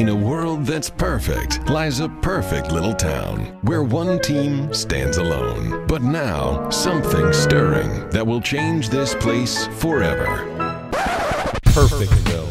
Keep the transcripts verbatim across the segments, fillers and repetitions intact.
In a world that's perfect lies a perfect little town where one team stands alone. But now, something's stirring that will change this place forever. Perfectville.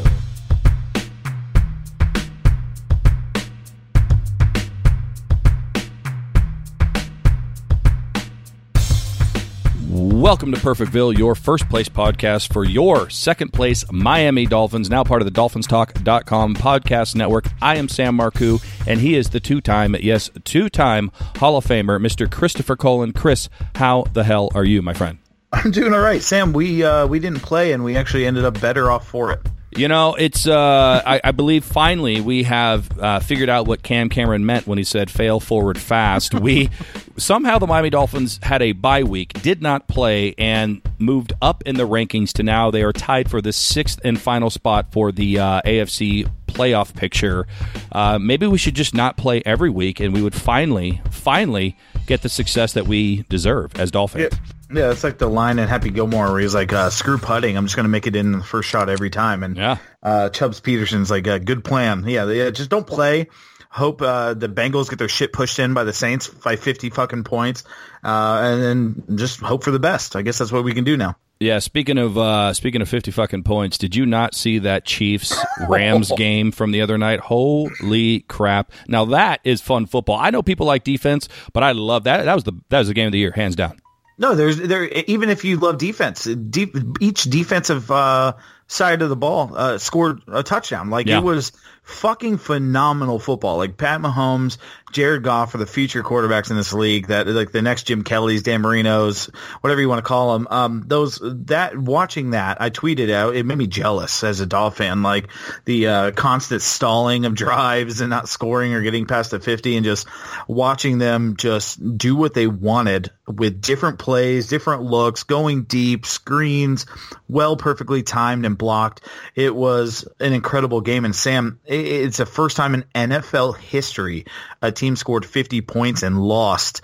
Welcome to Perfectville, your first place podcast for your second place Miami Dolphins, now part of the Dolphins Talk dot com podcast network. I am Sam Marcoux, and he is the two-time, yes, two-time Hall of Famer, Mister Christopher Colon. Chris, how the hell are you, my friend? I'm doing all right, Sam. We uh, we didn't play, and we actually ended up better off for it. You know, it's, uh, I, I believe finally we have uh, figured out what Cam Cameron meant when he said fail forward fast. We, somehow the Miami Dolphins had a bye week, did not play, and moved up in the rankings to now they are tied for the sixth and final spot for the uh, A F C playoff picture. Uh, maybe we should just not play every week, and we would finally, finally get the success that we deserve as Dolphins. Yeah. Yeah, it's like the line in Happy Gilmore where he's like, uh, screw putting. I'm just going to make it in the first shot every time. And yeah. uh, Chubbs Peterson's like, uh, good plan. Yeah, yeah, just don't play. Hope uh, the Bengals get their shit pushed in by the Saints by fifty fucking points. Uh, and then just hope for the best. I guess that's what we can do now. Yeah, speaking of uh, speaking of fifty fucking points, did you not see that Chiefs-Rams game from the other night? Holy crap. Now that is fun football. I know people like defense, but I love that. That was the that was the game of the year, hands down. No, there's there. Even if you love defense, deep, each defensive uh, side of the ball uh, scored a touchdown. Like yeah. It was fucking phenomenal football. Like Pat Mahomes, Jared Goff are the future quarterbacks in this league. That like the next Jim Kelly's, Dan Marino's, whatever you want to call them. Um, those that watching that, I tweeted out. It made me jealous as a Dolphin fan. Like the uh, constant stalling of drives and not scoring or getting past the fifty, and just watching them just do what they wanted with different plays, different looks, going deep, screens, well, perfectly timed and blocked. It was an incredible game. And Sam, it's the first time in N F L history a team scored fifty points and lost.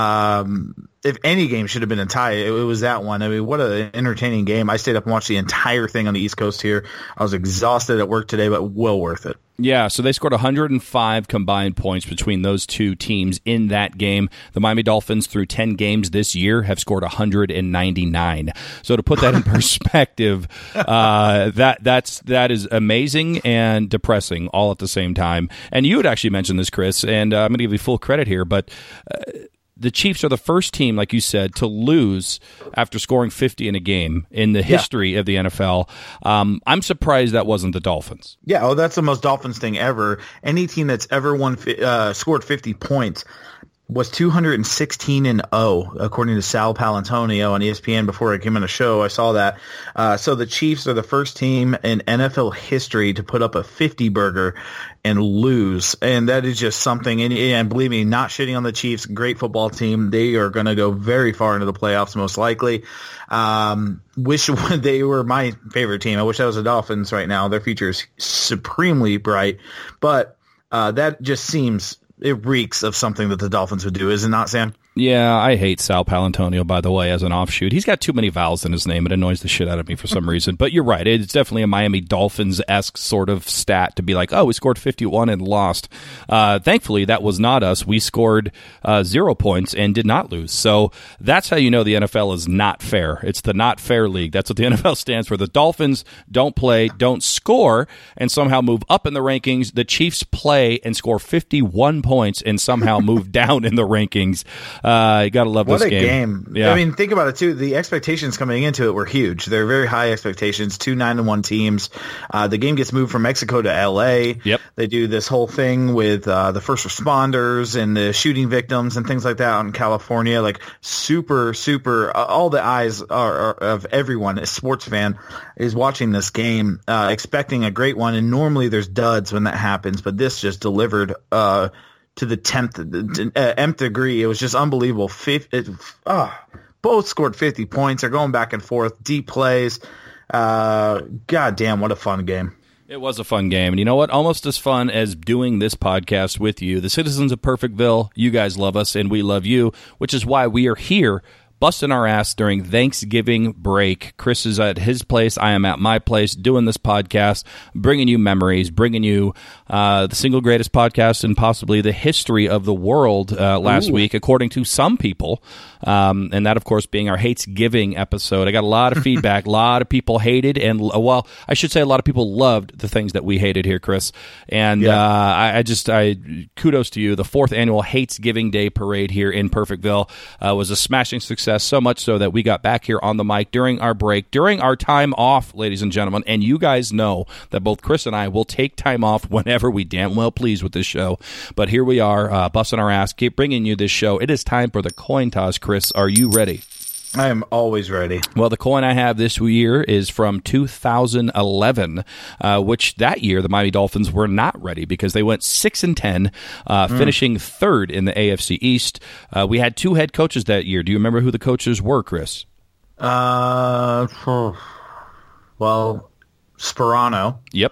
Um, if any game should have been a tie, it, it was that one. I mean, what an entertaining game. I stayed up and watched the entire thing on the East Coast here. I was exhausted at work today, but well worth it. Yeah, so they scored one hundred five combined points between those two teams in that game. The Miami Dolphins, through ten games this year, have scored one hundred ninety-nine. So to put that in perspective, uh, that that's that is amazing and depressing all at the same time. And you had actually mentioned this, Chris, and uh, I'm going to give you full credit here, but uh, the Chiefs are the first team, like you said, to lose after scoring fifty in a game in the history yeah. of the N F L. Um, I'm surprised that wasn't the Dolphins. Yeah, oh, that's the most Dolphins thing ever. Any team that's ever won uh, scored fifty points was two hundred sixteen and oh, according to Sal Palantonio on E S P N. Before I came on the show, I saw that. Uh, so the Chiefs are the first team in N F L history to put up a fifty burger and lose, and that is just something. And, and believe me, not shitting on the Chiefs, great football team. They are going to go very far into the playoffs, most likely. Um, wish they were my favorite team. I wish I was the Dolphins right now. Their future is supremely bright, but uh, that just seems. It reeks of something that the Dolphins would do, is it not, Sam? Yeah, I hate Sal Palantonio, by the way, as an offshoot. He's got too many vowels in his name. It annoys the shit out of me for some reason. But you're right. It's definitely a Miami Dolphins-esque sort of stat to be like, oh, we scored fifty-one and lost. Uh, thankfully, that was not us. We scored uh, zero points and did not lose. So that's how you know the N F L is not fair. It's the not fair league. That's what the N F L stands for. The Dolphins don't play, don't score, and somehow move up in the rankings. The Chiefs play and score fifty-one points and somehow move down in the rankings. Uh, you got to love what this a game. game. Yeah. I mean, think about it, too. The expectations coming into it were huge. They're very high expectations, two nine and one teams. Uh, the game gets moved from Mexico to L A. Yep. They do this whole thing with uh, the first responders and the shooting victims and things like that out in California. Like, super, super, uh, all the eyes are, are of everyone, a sports fan, is watching this game, uh, expecting a great one. And normally there's duds when that happens, but this just delivered uh to the tenth, uh, nth degree. It was just unbelievable. Fifth, it, oh, both scored fifty points. They're going back and forth, deep plays. Uh, God damn, what a fun game. It was a fun game. And you know what? Almost as fun as doing this podcast with you. The citizens of Perfectville, you guys love us and we love you, which is why we are here busting our ass during Thanksgiving break. Chris is at his place. I am at my place doing this podcast, bringing you memories, bringing you uh, the single greatest podcast in possibly the history of the world uh, last Ooh. week, according to some people. Um, and that, of course, being our Hatesgiving episode. I got a lot of feedback. A lot of people hated, and, well, I should say a lot of people loved the things that we hated here, Chris. And yeah. uh, I, I just, I kudos to you. The fourth annual Hatesgiving Day Parade here in Perfectville uh, was a smashing success. So much so that we got back here on the mic during our break, during our time off, ladies and gentlemen. And you guys know that both Chris and I will take time off whenever we damn well please with this show. But here we are, uh, busting our ass, keep bringing you this show. It is time for the coin toss. Chris, are you ready? I am always ready. Well, the coin I have this year is from two thousand eleven, uh, which that year the Miami Dolphins were not ready because they went six and ten, uh, mm. finishing third in the A F C East. Uh, we had two head coaches that year. Do you remember who the coaches were, Chris? Uh, well, Sperano. Yep.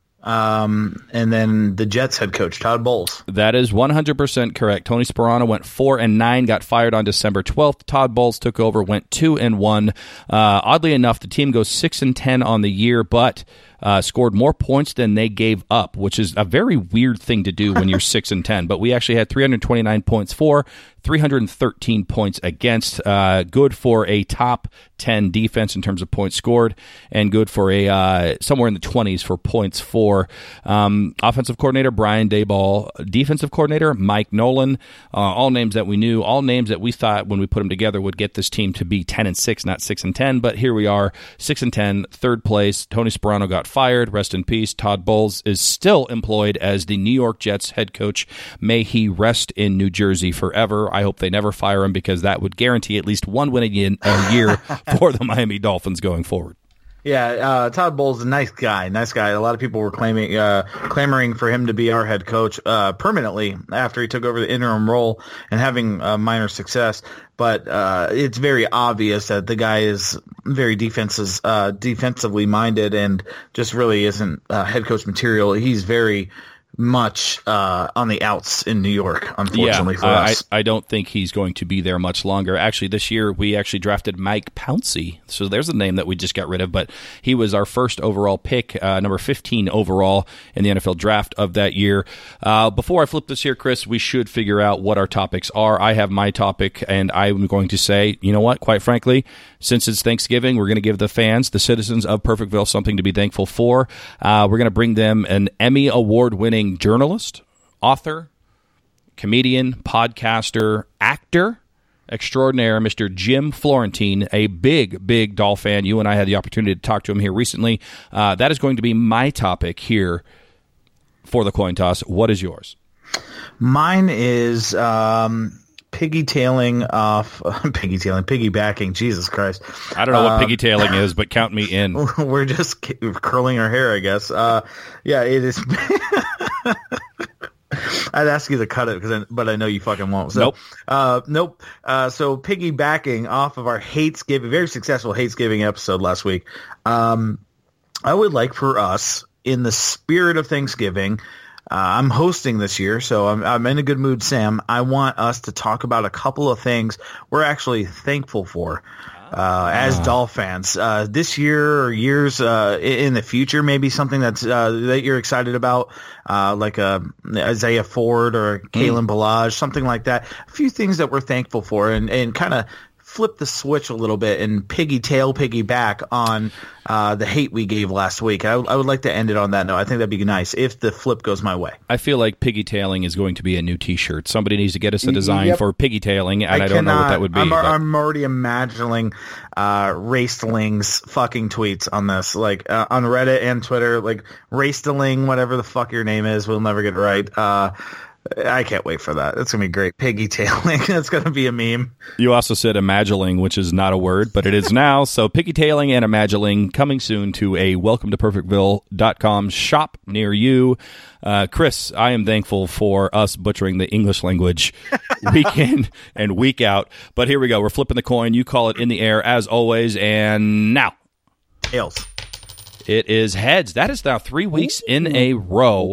Um, and then the Jets head coach, Todd Bowles. That is one hundred percent correct. Tony Sperano went four and nine, got fired on December twelfth. Todd Bowles took over, went two and one. Uh, oddly enough, the team goes six and ten on the year, but uh, scored more points than they gave up, which is a very weird thing to do when you're six and ten. But we actually had three hundred twenty-nine points for, three hundred thirteen points against. Uh, good for a top ten defense in terms of points scored, and good for a uh, somewhere in the twenties for points for. Um, offensive coordinator Brian Daboll, defensive coordinator Mike Nolan. Uh, all names that we knew, all names that we thought when we put them together would get this team to be ten and six, not six and ten. But here we are, six and ten, third place. Tony Sperano got fired. Rest in peace. Todd Bowles is still employed as the New York Jets head coach. May he rest in New Jersey forever. I hope they never fire him because that would guarantee at least one win a year for the Miami Dolphins going forward. Yeah, uh, Todd Bowles is a nice guy, nice guy. A lot of people were claiming, uh, clamoring for him to be our head coach uh, permanently after he took over the interim role and having uh, minor success. But uh, it's very obvious that the guy is very defenses, uh, defensively minded and just really isn't uh, head coach material. He's very much uh, on the outs in New York, unfortunately yeah, for us. I, I don't think he's going to be there much longer. Actually, this year we actually drafted Mike Pouncey, so there's a name that we just got rid of, but he was our first overall pick, uh, number fifteen overall in the N F L draft of that year. Uh, before I flip this here, Chris, we should figure out what our topics are. I have my topic, and I'm going to say, you know what, quite frankly, since it's Thanksgiving, we're going to give the fans, the citizens of Perfectville, something to be thankful for. Uh, we're going to bring them an Emmy Award-winning journalist, author, comedian, podcaster, actor extraordinaire, Mister Jim Florentine, a big, big Dolph fan. You and I had the opportunity to talk to him here recently. Uh, that is going to be my topic here for the coin toss. What is yours? Mine is um, piggy-tailing off, piggy-tailing, piggybacking, Jesus Christ. I don't know what um, piggy-tailing is, but count me in. We're just curling our hair, I guess. Uh, yeah, it is. I'd ask you to cut it, I, but I know you fucking won't. So, nope. Uh, nope. Uh, so piggybacking off of our Hatesgiving, very successful Hatesgiving episode last week, um, I would like for us, in the spirit of Thanksgiving, Uh, I'm hosting this year, so I'm, I'm in a good mood, Sam. I want us to talk about a couple of things we're actually thankful for uh, as Dolph fans. Uh, this year or years uh, in the future, maybe something that's uh, that you're excited about, uh, like a Isaiah Ford or Kalen mm. Ballage, something like that. A few things that we're thankful for, and, and kind of flip the switch a little bit and piggy tail, piggy back on uh, the hate we gave last week. I, I would like to end it on that note. I think that'd be nice if the flip goes my way. I feel like piggy tailing is going to be a new T-shirt. Somebody needs to get us a design yep. for piggy tailing, and I, I don't cannot, know what that would be. I'm, but... I'm already imagining uh, Raceling's fucking tweets on this, like uh, on Reddit and Twitter, like Raceling, whatever the fuck your name is, we'll never get it right. Uh, I can't wait for that. It's going to be great. Piggy tailing. It's going to be a meme. You also said imagiling, which is not a word, but it is now. So piggy tailing and imagiling coming soon to a welcome to perfectville dot com shop near you. Uh, Chris, I am thankful for us butchering the English language week in and week out. But here we go. We're flipping the coin. You call it in the air as always. And now. Tails. It is heads. That is now three weeks in a row.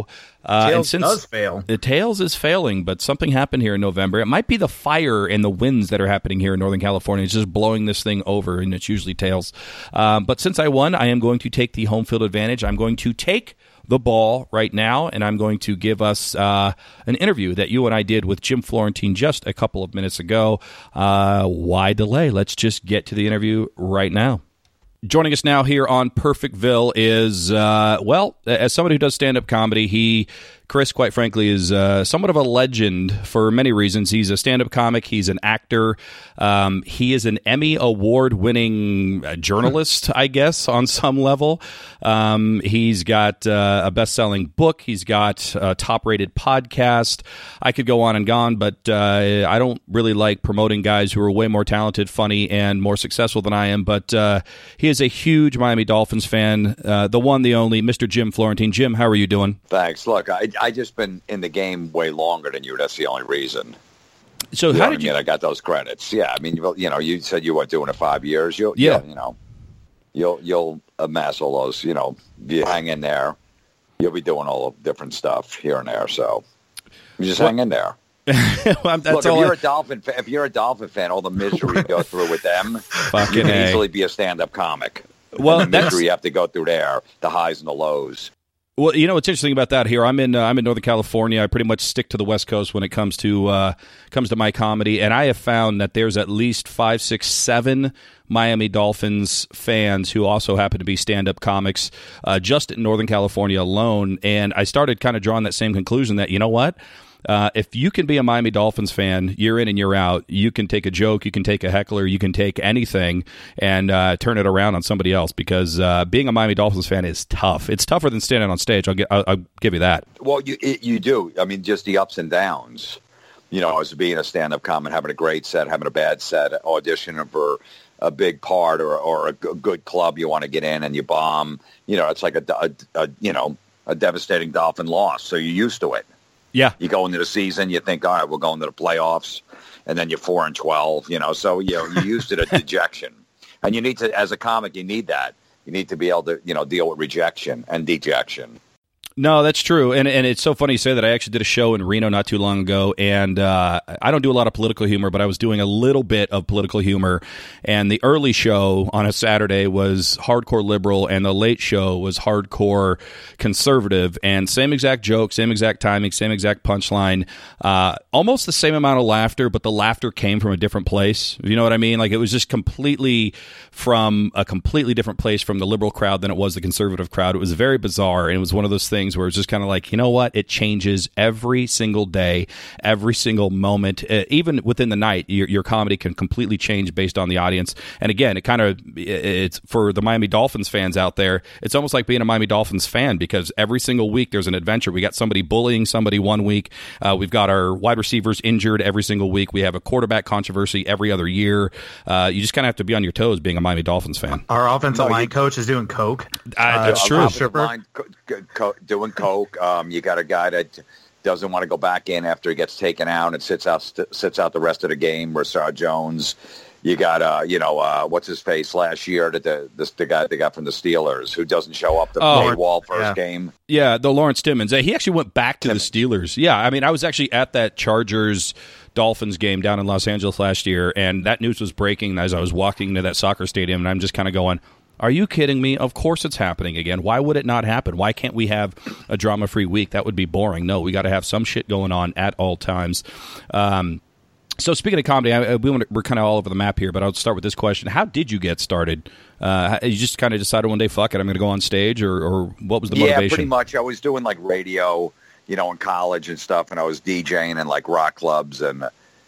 Uh, Tails and since does fail. The Tails is failing, but something happened here in November. It might be the fire and the winds that are happening here in Northern California. It's just blowing this thing over, and it's usually Tails. Um, but since I won, I am going to take the home field advantage. I'm going to take the ball right now, and I'm going to give us uh, an interview that you and I did with Jim Florentine just a couple of minutes ago. Uh, why delay? Let's just get to the interview right now. Joining us now here on Perfectville is, uh, well, as somebody who does stand-up comedy, he, Chris, quite frankly, is uh, somewhat of a legend for many reasons. He's a stand-up comic. He's an actor. Um, he is an Emmy Award-winning journalist, I guess, on some level. Um, he's got uh, a best-selling book. He's got a top-rated podcast. I could go on and on, but uh, I don't really like promoting guys who are way more talented, funny, and more successful than I am. But uh, he is a huge Miami Dolphins fan, uh, the one, the only, Mister Jim Florentine. Jim, how are you doing? Thanks. Look, I I just been in the game way longer than you. That's the only reason. So you how know did I mean? you? I got those credits. Yeah, I mean, you you know, you said you were doing it five years. You'll, Yeah. you'll, you know, you'll you'll amass all those. You know, if you hang in there, you'll be doing all the different stuff here and there. So you just Well, hang in there. well, that's Look, if all you're I- a Dolphin, fa- if you're a Dolphin fan, all the misery you go through with them, Fucking you can A. easily be a stand-up comic. Well, And the that's- misery you have to go through there, the highs and the lows. Well, you know what's interesting about that here? I'm in uh, I'm in Northern California. I pretty much stick to the West Coast when it comes to uh, comes to my comedy, and I have found that there's at least five, six, seven Miami Dolphins fans who also happen to be stand-up comics uh, just in Northern California alone. And I started kind of drawing that same conclusion that, you know what? Uh, if you can be a Miami Dolphins fan year in and year out, you can take a joke, you can take a heckler, you can take anything and uh, turn it around on somebody else, because uh, being a Miami Dolphins fan is tough. It's tougher than standing on stage. I'll, get, I'll, I'll give you that. Well, you it, you do. I mean, just the ups and downs. You know, as being a stand-up comic, having a great set, having a bad set, auditioning for a big part or or a g- good club you want to get in and you bomb. You know, it's like a, a, a you know a devastating Dolphin loss. So you're used to it. Yeah. You go into the season, you think, all right, we're going to the playoffs, and then you're four and twelve. You know, so you know you're used to the dejection, and you need to, as a comic, you need that. You need to be able to, you know, deal with rejection and dejection. No, that's true, and and it's so funny you say that. I actually did a show in Reno not too long ago, and uh, I don't do a lot of political humor, but I was doing a little bit of political humor. And the early show on a Saturday was hardcore liberal, and the late show was hardcore conservative. And same exact joke, same exact timing, same exact punchline, uh, almost the same amount of laughter, but the laughter came from a different place. You know what I mean? Like, it was just completely from a completely different place from the liberal crowd than it was the conservative crowd. It was very bizarre, and it was one of those things where it's just kind of like, you know what? It changes every single day, every single moment. Uh, even within the night, your, your comedy can completely change based on the audience. And again, it kind of, it's for the Miami Dolphins fans out there, it's almost like being a Miami Dolphins fan, because every single week there's an adventure. We got somebody bullying somebody one week. Uh, we've got our wide receivers injured every single week. We have a quarterback controversy every other year. Uh, you just kind of have to be on your toes being a Miami Dolphins fan. Our offensive No, line you- coach is doing coke. Uh, that's Uh, true. offensive Stripper. line, co- co- co- doing coke. Um, you got a guy that doesn't want to go back in after he gets taken out and sits out st- sits out the rest of the game. Rashard Jones. You got uh, you know, uh, what's his face last year? That the this, the guy they got from the Steelers who doesn't show up to Oh, play Wall first yeah. game. Yeah, the Lawrence Timmons. Uh, He actually went back to Timmons. the Steelers. Yeah, I mean, I was actually at that Chargers Dolphins game down in Los Angeles last year, and that news was breaking as I was walking to that soccer stadium, and I'm just kind of going, are you kidding me? Of course it's happening again. Why would it not happen? Why can't we have a drama-free week? That would be boring. No, we got to have some shit going on at all times. Um, so speaking of comedy, I, we want to, we're kind of all over the map here, but I'll start with this question. How did you get started? Uh, you just kind of decided one day, fuck it, I'm going to go on stage, or, or what was the Yeah, motivation? pretty much. I was doing like radio, you know, in college and stuff, and I was DJing in like rock clubs, and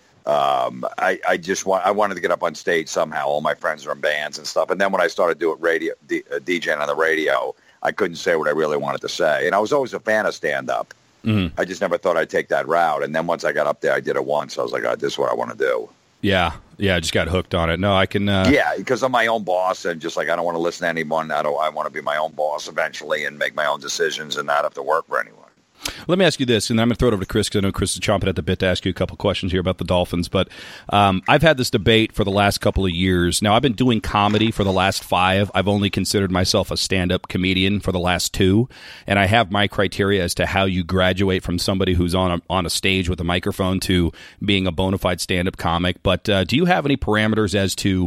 um, I, I just want I wanted to get up on stage somehow. All my friends were in bands and stuff, and then when I started doing radio, D, uh, DJing on the radio, I couldn't say what I really wanted to say, and I was always a fan of stand up. Mm-hmm. I just never thought I'd take that route, and then once I got up there, I did it once. I was like, oh, this is what I want to do. Yeah, yeah, I just got hooked on it. No, I can. Uh, Yeah, because I'm my own boss, and just like I don't want to listen to anyone. I don't. I want to be my own boss eventually and make my own decisions and not have to work for anyone. Let me ask you this, and I'm going to throw it over to Chris because I know Chris is chomping at the bit to ask you a couple questions here about the Dolphins. But um, I've had this debate for the last couple of years. Now, I've been doing comedy for the last five. I've only considered myself a stand-up comedian for the last two. And I have my criteria as to how you graduate from somebody who's on a, on a stage with a microphone to being a bona fide stand-up comic. But uh, do you have any parameters as to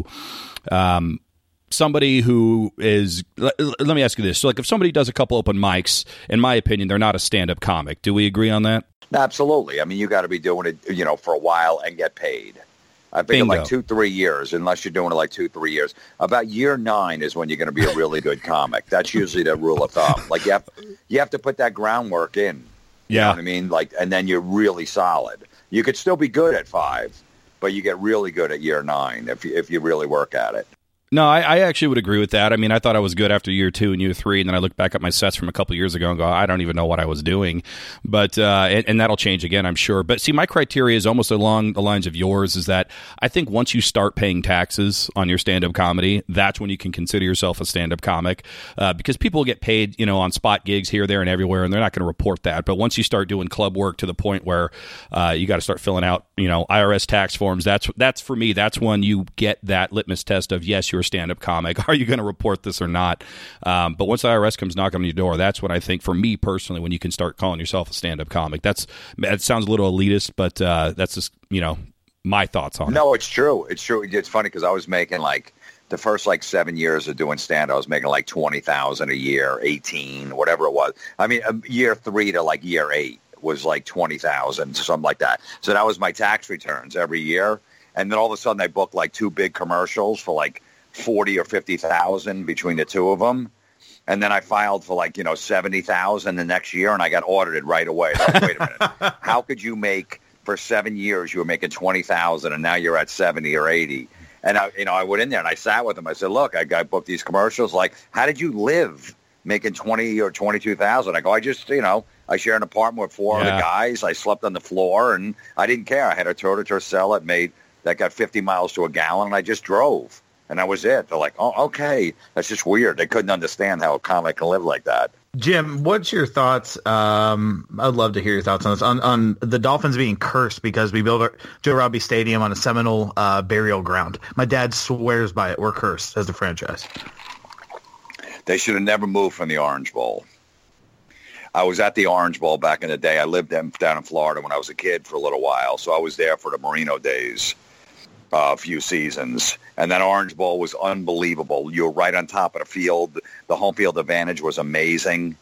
um, somebody who is, let, let me ask you this. So, like, if somebody does a couple open mics, in my opinion, they're not a stand-up comic. Do we agree on that? Absolutely. I mean, you got to be doing it, you know, for a while and get paid. I think in like two, three years, unless you're doing it like two, three years. About year nine is when you're going to be a really good comic. That's usually the rule of thumb. Like, you have, you have to put that groundwork in. You yeah. know what I mean? Like, and then you're really solid. You could still be good at five, but you get really good at year nine if you, if you really work at it. No, I, I actually would agree with that. I mean, I thought I was good after year two and year three, and then I look back at my sets from a couple years ago and go, I don't even know what I was doing. But uh, and, and that'll change again, I'm sure. But see, my criteria is almost along the lines of yours, is that I think once you start paying taxes on your stand-up comedy, that's when you can consider yourself a stand-up comic, uh, because people get paid, you know, on spot gigs here, there, and everywhere, and they're not going to report that. But once you start doing club work to the point where uh, you got to start filling out, you know, I R S tax forms, that's that's for me, that's when you get that litmus test of, yes, you're a stand-up comic. Are you going to report this or not? Um, but once the I R S comes knocking on your door, that's when I think, for me personally, when you can start calling yourself a stand-up comic. That's that sounds a little elitist, but uh, that's just, you know, my thoughts on it. No, it's true. It's true. It's funny because I was making like the first like seven years of doing stand, I was making like twenty thousand a year, eighteen, whatever it was. I mean, year three to like year eight was like twenty thousand, something like that. So that was my tax returns every year. And then all of a sudden I booked like two big commercials for like forty or fifty thousand between the two of them. And then I filed for like, you know, seventy thousand the next year, and I got audited right away. Like, wait a minute. How could you make, for seven years, you were making twenty thousand and now you're at seventy or eighty? And I, you know, I went in there and I sat with them. I said, look, I got booked these commercials. Like, how did you live making twenty or twenty-two thousand? I go, I just, you know, I share an apartment with four yeah. other guys. I slept on the floor and I didn't care. I had a Toyota Tercel that made, that got fifty miles to a gallon, and I just drove. And that was it. They're like, oh, okay. That's just weird. They couldn't understand how a comic can live like that. Jim, what's your thoughts? Um, I'd love to hear your thoughts on this. On, on the Dolphins being cursed because we built Joe Robbie Stadium on a Seminole uh, burial ground. My dad swears by it. We're cursed as a franchise. They should have never moved from the Orange Bowl. I was at the Orange Bowl back in the day. I lived in, down in Florida when I was a kid for a little while, so I was there for the Marino days. Uh, a few seasons, and that Orange Bowl was unbelievable. You were right on top of the field. The home field advantage was amazing.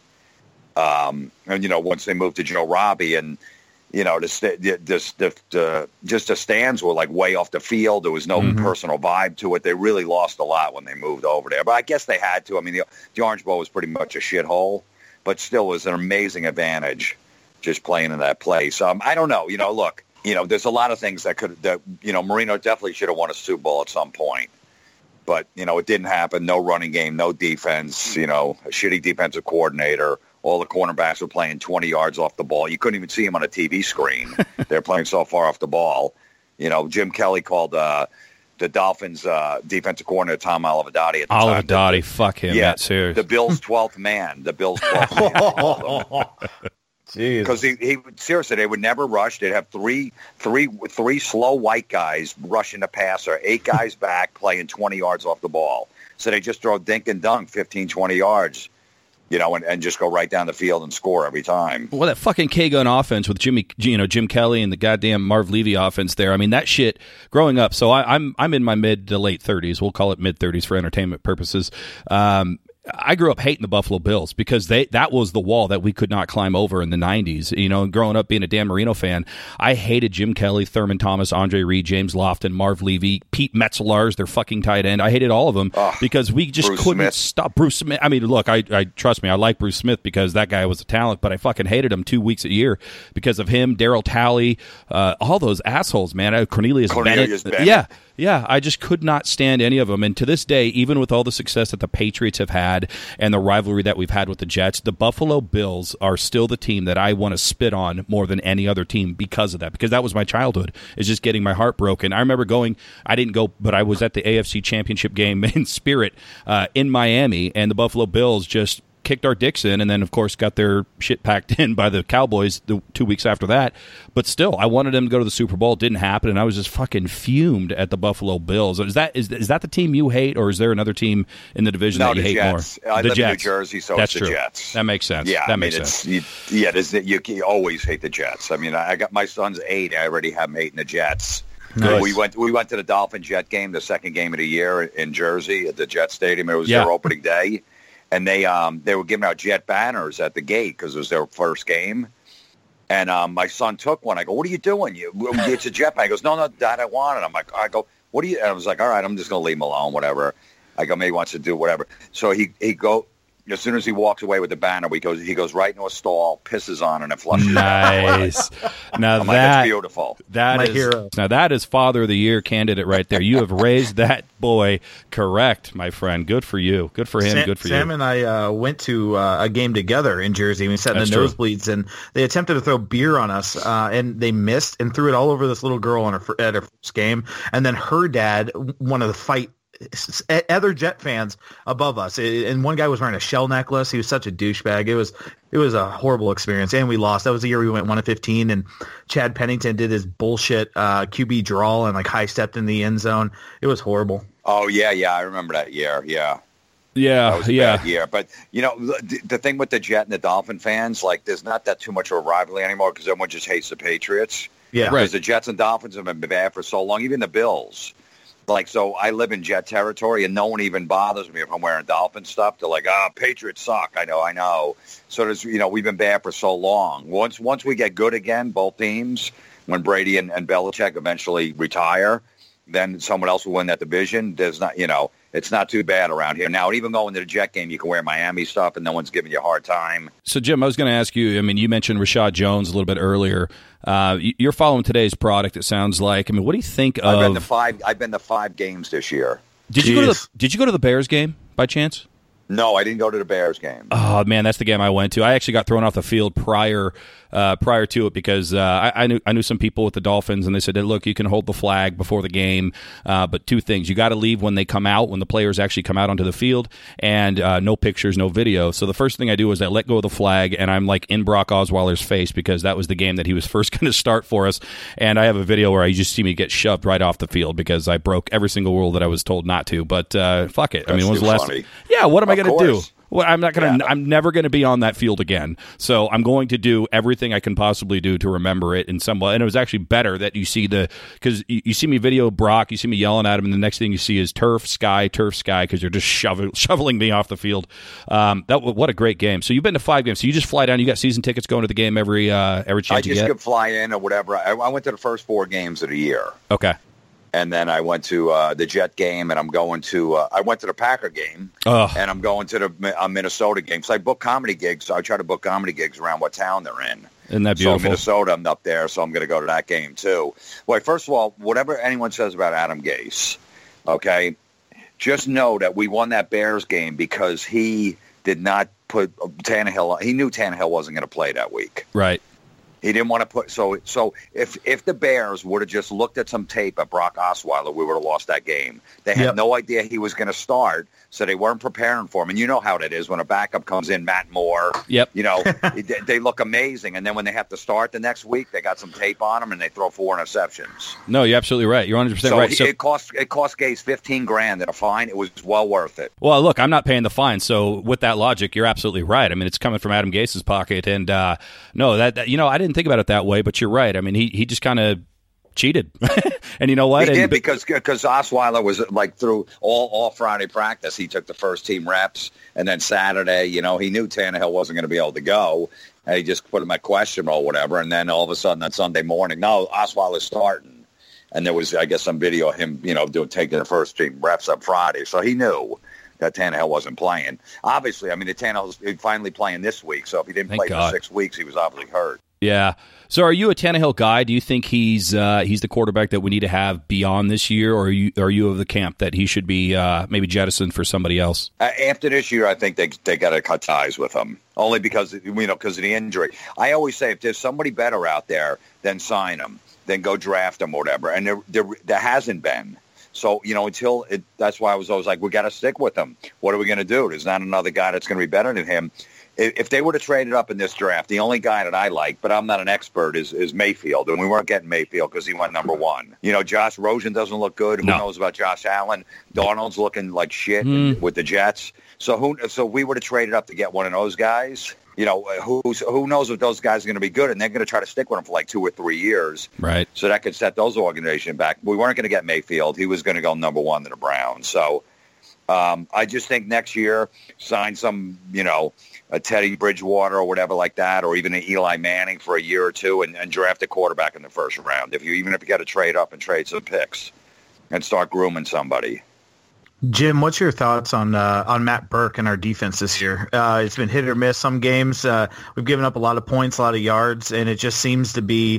Um, and, you know, once they moved to Joe Robbie, and, you know, the, the, the, the, just the stands were, like, way off the field. There was no mm-hmm. personal vibe to it. They really lost a lot when they moved over there. But I guess they had to. I mean, the, the Orange Bowl was pretty much a shithole, but still was an amazing advantage just playing in that place. Um, I don't know. You know, look. You know, there's a lot of things that could, that, you know, Marino definitely should have won a Super Bowl at some point. But, you know, it didn't happen. No running game, no defense, you know, a shitty defensive coordinator. All the cornerbacks were playing twenty yards off the ball. You couldn't even see them on a T V screen. They're playing so far off the ball. You know, Jim Kelly called uh, the Dolphins uh, defensive coordinator, Tom Olivadotti. At the Olivadotti, fuck him. Yeah, that's serious. The Bills' twelfth man. The Bills' twelfth man. Because he, he seriously, they would never rush. They'd have three, three, three slow white guys rushing the passer, eight guys back playing twenty yards off the ball. So they just throw dink and dunk, fifteen, twenty yards, you know, and, and just go right down the field and score every time. Well, that fucking K-Gun offense with Jimmy, you know, Jim Kelly and the goddamn Marv Levy offense there. I mean, that shit growing up. So I, I'm I'm in my mid to late thirties. We'll call it mid thirties for entertainment purposes. Um, I grew up hating the Buffalo Bills because they that was the wall that we could not climb over in the nineties. You know, growing up being a Dan Marino fan, I hated Jim Kelly, Thurman Thomas, Andre Reed, James Lofton, Marv Levy, Pete Metzelaars, their fucking tight end. I hated all of them oh, because we just Bruce couldn't Smith. stop Bruce Smith. I mean, look, I, I trust me, I like Bruce Smith because that guy was a talent, but I fucking hated him two weeks a year because of him, Darryl Talley, uh, all those assholes, man. Cornelius, Cornelius Bennett. Bennett. Yeah. Yeah, I just could not stand any of them. And to this day, even with all the success that the Patriots have had and the rivalry that we've had with the Jets, the Buffalo Bills are still the team that I want to spit on more than any other team because of that, because that was my childhood, is just getting my heart broken. I remember going, I didn't go, but I was at the A F C Championship game in spirit uh, in Miami, and the Buffalo Bills just kicked our dicks in, and then, of course, got their shit packed in by the Cowboys the two weeks after that. But still, I wanted them to go to the Super Bowl. It didn't happen, and I was just fucking fumed at the Buffalo Bills. Is that is, is that the team you hate, or is there another team in the division no, that you hate Jets. more? I the live Jets. in New Jersey, so That's it's the true. Jets. That makes sense. Yeah, that I makes mean, sense. You, yeah, there's, you, you always hate the Jets. I mean, I, I got my son's eight. I already have him eight in the Jets. Nice. We went we went to the Dolphin Jet game, the second game of the year in Jersey at the Jet Stadium. It was Yeah. their opening day, and they um they were giving out Jet banners at the gate because it was their first game. And um, my son took one. I go, "What are you doing? You it's a Jet banner." He goes, "No, no, Dad, I want it." I'm like, I go, "What do you?" And I was like, "All right, I'm just gonna leave him alone, whatever." I go, maybe he wants to do whatever. So he he go. As soon as he walks away with the banner, we goes. He goes right into a stall, pisses on it, and flushes. Nice. Now I'm that like, that's beautiful. That My is hero. Now that is Father of the Year candidate right there. You have raised that boy correct, my friend. Good for you. Good for him. Sam, Good for Sam you. and I uh, went to uh, a game together in Jersey. We sat in That's the true. nosebleeds, and they attempted to throw beer on us, uh, and they missed and threw it all over this little girl on her, fir- at her first game. And then her dad, one of the fight other Jet fans above us, and one guy was wearing a shell necklace. He was such a douchebag. It was it was a horrible experience, and we lost. That was the year we went one of fifteen, and Chad Pennington did his bullshit uh, Q B drawl and like high stepped in the end zone. It was horrible. Oh yeah, yeah, I remember that year. Yeah. Yeah, That was a yeah. bad year. But, you know, the, the thing with the Jet and the Dolphin fans, like, there's not that too much of a rivalry anymore because everyone just hates the Patriots. Yeah, Right. Because the Jets and Dolphins have been bad for so long, even the Bills. Like, so I live in Jet territory, and no one even bothers me if I'm wearing Dolphin stuff. They're like, ah, Patriots suck. I know, I know. So, there's, you know, we've been bad for so long. Once once we get good again, both teams, when Brady and, and Belichick eventually retire, then someone else will win that division. There's not, you know, it's not too bad around here. Now, even going to the Jet game, you can wear Miami stuff, and no one's giving you a hard time. So, Jim, I was going to ask you, I mean, you mentioned Rashad Jones a little bit earlier. Uh, you're following today's product, it sounds like. I mean, what do you think I've been to of... five. I've been to five games this year. Did you go to the Jeez. Did you go to the Bears game by chance? No, I didn't go to the Bears game. Oh man, that's the game I went to. I actually got thrown off the field prior uh, prior to it because uh, I, I knew I knew some people with the Dolphins, and they said, hey, "Look, you can hold the flag before the game, uh, but two things: you got to leave when they come out, when the players actually come out onto the field, and uh, no pictures, no video." So the first thing I do is I let go of the flag, and I'm like in Brock Osweiler's face because that was the game that he was first going to start for us. And I have a video where I just see me get shoved right off the field because I broke every single rule that I was told not to. But uh, fuck it. I That's mean, when was too the last? funny. Yeah, what am I Of going to do? course. Well, I'm not going to. Yeah. I'm never going to be on that field again. So I'm going to do everything I can possibly do to remember it in some way. And it was actually better that you see the because you, you see me video Brock, you see me yelling at him, and the next thing you see is turf sky, turf sky because you're just shoveling, shoveling me off the field. Um, that what a great game. So you've been to five games. So you just fly down. You got season tickets going to the game every uh, every I chance you just get. could fly in or whatever. I, I went to the first four games of the year, Okay. and then I went to uh, the Jet game, and I'm going to. Uh, I went to the Packer game, Ugh. and I'm going to the uh, Minnesota game. So I book comedy gigs. So I try to book comedy gigs around what town they're in. Isn't that So beautiful? Minnesota, I'm up there, so I'm going to go to that game too. Well, first of all, whatever anyone says about Adam Gase, okay, just know that we won that Bears game because he did not put Tannehill. He knew Tannehill wasn't going to play that week. Right. He didn't want to put so so if if the Bears would have just looked at some tape at Brock Osweiler, we would have lost that game. They had Yep. no idea he was going to start, so they weren't preparing for him. And you know how that is when a backup comes in, Matt Moore. Yep. You know they, they look amazing, and then when they have to start the next week, they got some tape on them and they throw four interceptions. No, you're absolutely right. You're one hundred percent So, right. he, So it cost it cost Gase fifteen grand and a fine. It was well worth it. Well, look, I'm not paying the fine, so with that logic, you're absolutely right. I mean, it's coming from Adam Gase's pocket, and uh, no, that, that you know, I didn't think about it that way, but you're right. I mean, he he just kind of cheated, and you know what? He And- did because because Osweiler was like through all, all Friday practice. He took the first team reps, and then Saturday, you know, he knew Tannehill wasn't going to be able to go, and he just put him at question or whatever. And then all of a sudden on Sunday morning, no, Osweiler's starting, and there was I guess some video of him, you know, doing taking the first team reps up Friday, so he knew that Tannehill wasn't playing. Obviously, I mean, the Tannehill's finally playing this week, so if he didn't Thank play God. for six weeks, he was obviously hurt. Yeah. So, are you a Tannehill guy? Do you think he's uh, he's the quarterback that we need to have beyond this year, or are you are you of the camp that he should be uh, maybe jettisoned for somebody else? Uh, after this year, I think they they got to cut ties with him, only because you know because of the injury. I always say if there's somebody better out there, then sign him, then go draft him or whatever. And there there, there hasn't been. So, you know, until it, that's why I was always like, we got to stick with him. What are we going to do? There's not another guy that's going to be better than him. If, if they would have traded up in this draft, the only guy that I like, but I'm not an expert, is, is Mayfield. And we weren't getting Mayfield because he went number one. You know, Josh Rosen doesn't look good. Who no. knows about Josh Allen? Darnold's looking like shit mm. with the Jets. So who? So we would have traded up to get one of those guys. You know, who's, who knows if those guys are going to be good, and they're going to try to stick with him for like two or three years. Right. So that could set those organizations back. We weren't going to get Mayfield. He was going to go number one to the Browns. So um, I just think next year, sign some, you know, a Teddy Bridgewater or whatever like that, or even an Eli Manning for a year or two, and, and draft a quarterback in the first round. If you Even if you got to trade up and trade some picks and start grooming somebody. Jim, what's your thoughts on uh, on Matt Burke and our defense this year? Uh, it's been hit or miss some games. Uh, we've given up a lot of points, a lot of yards, and it just seems to be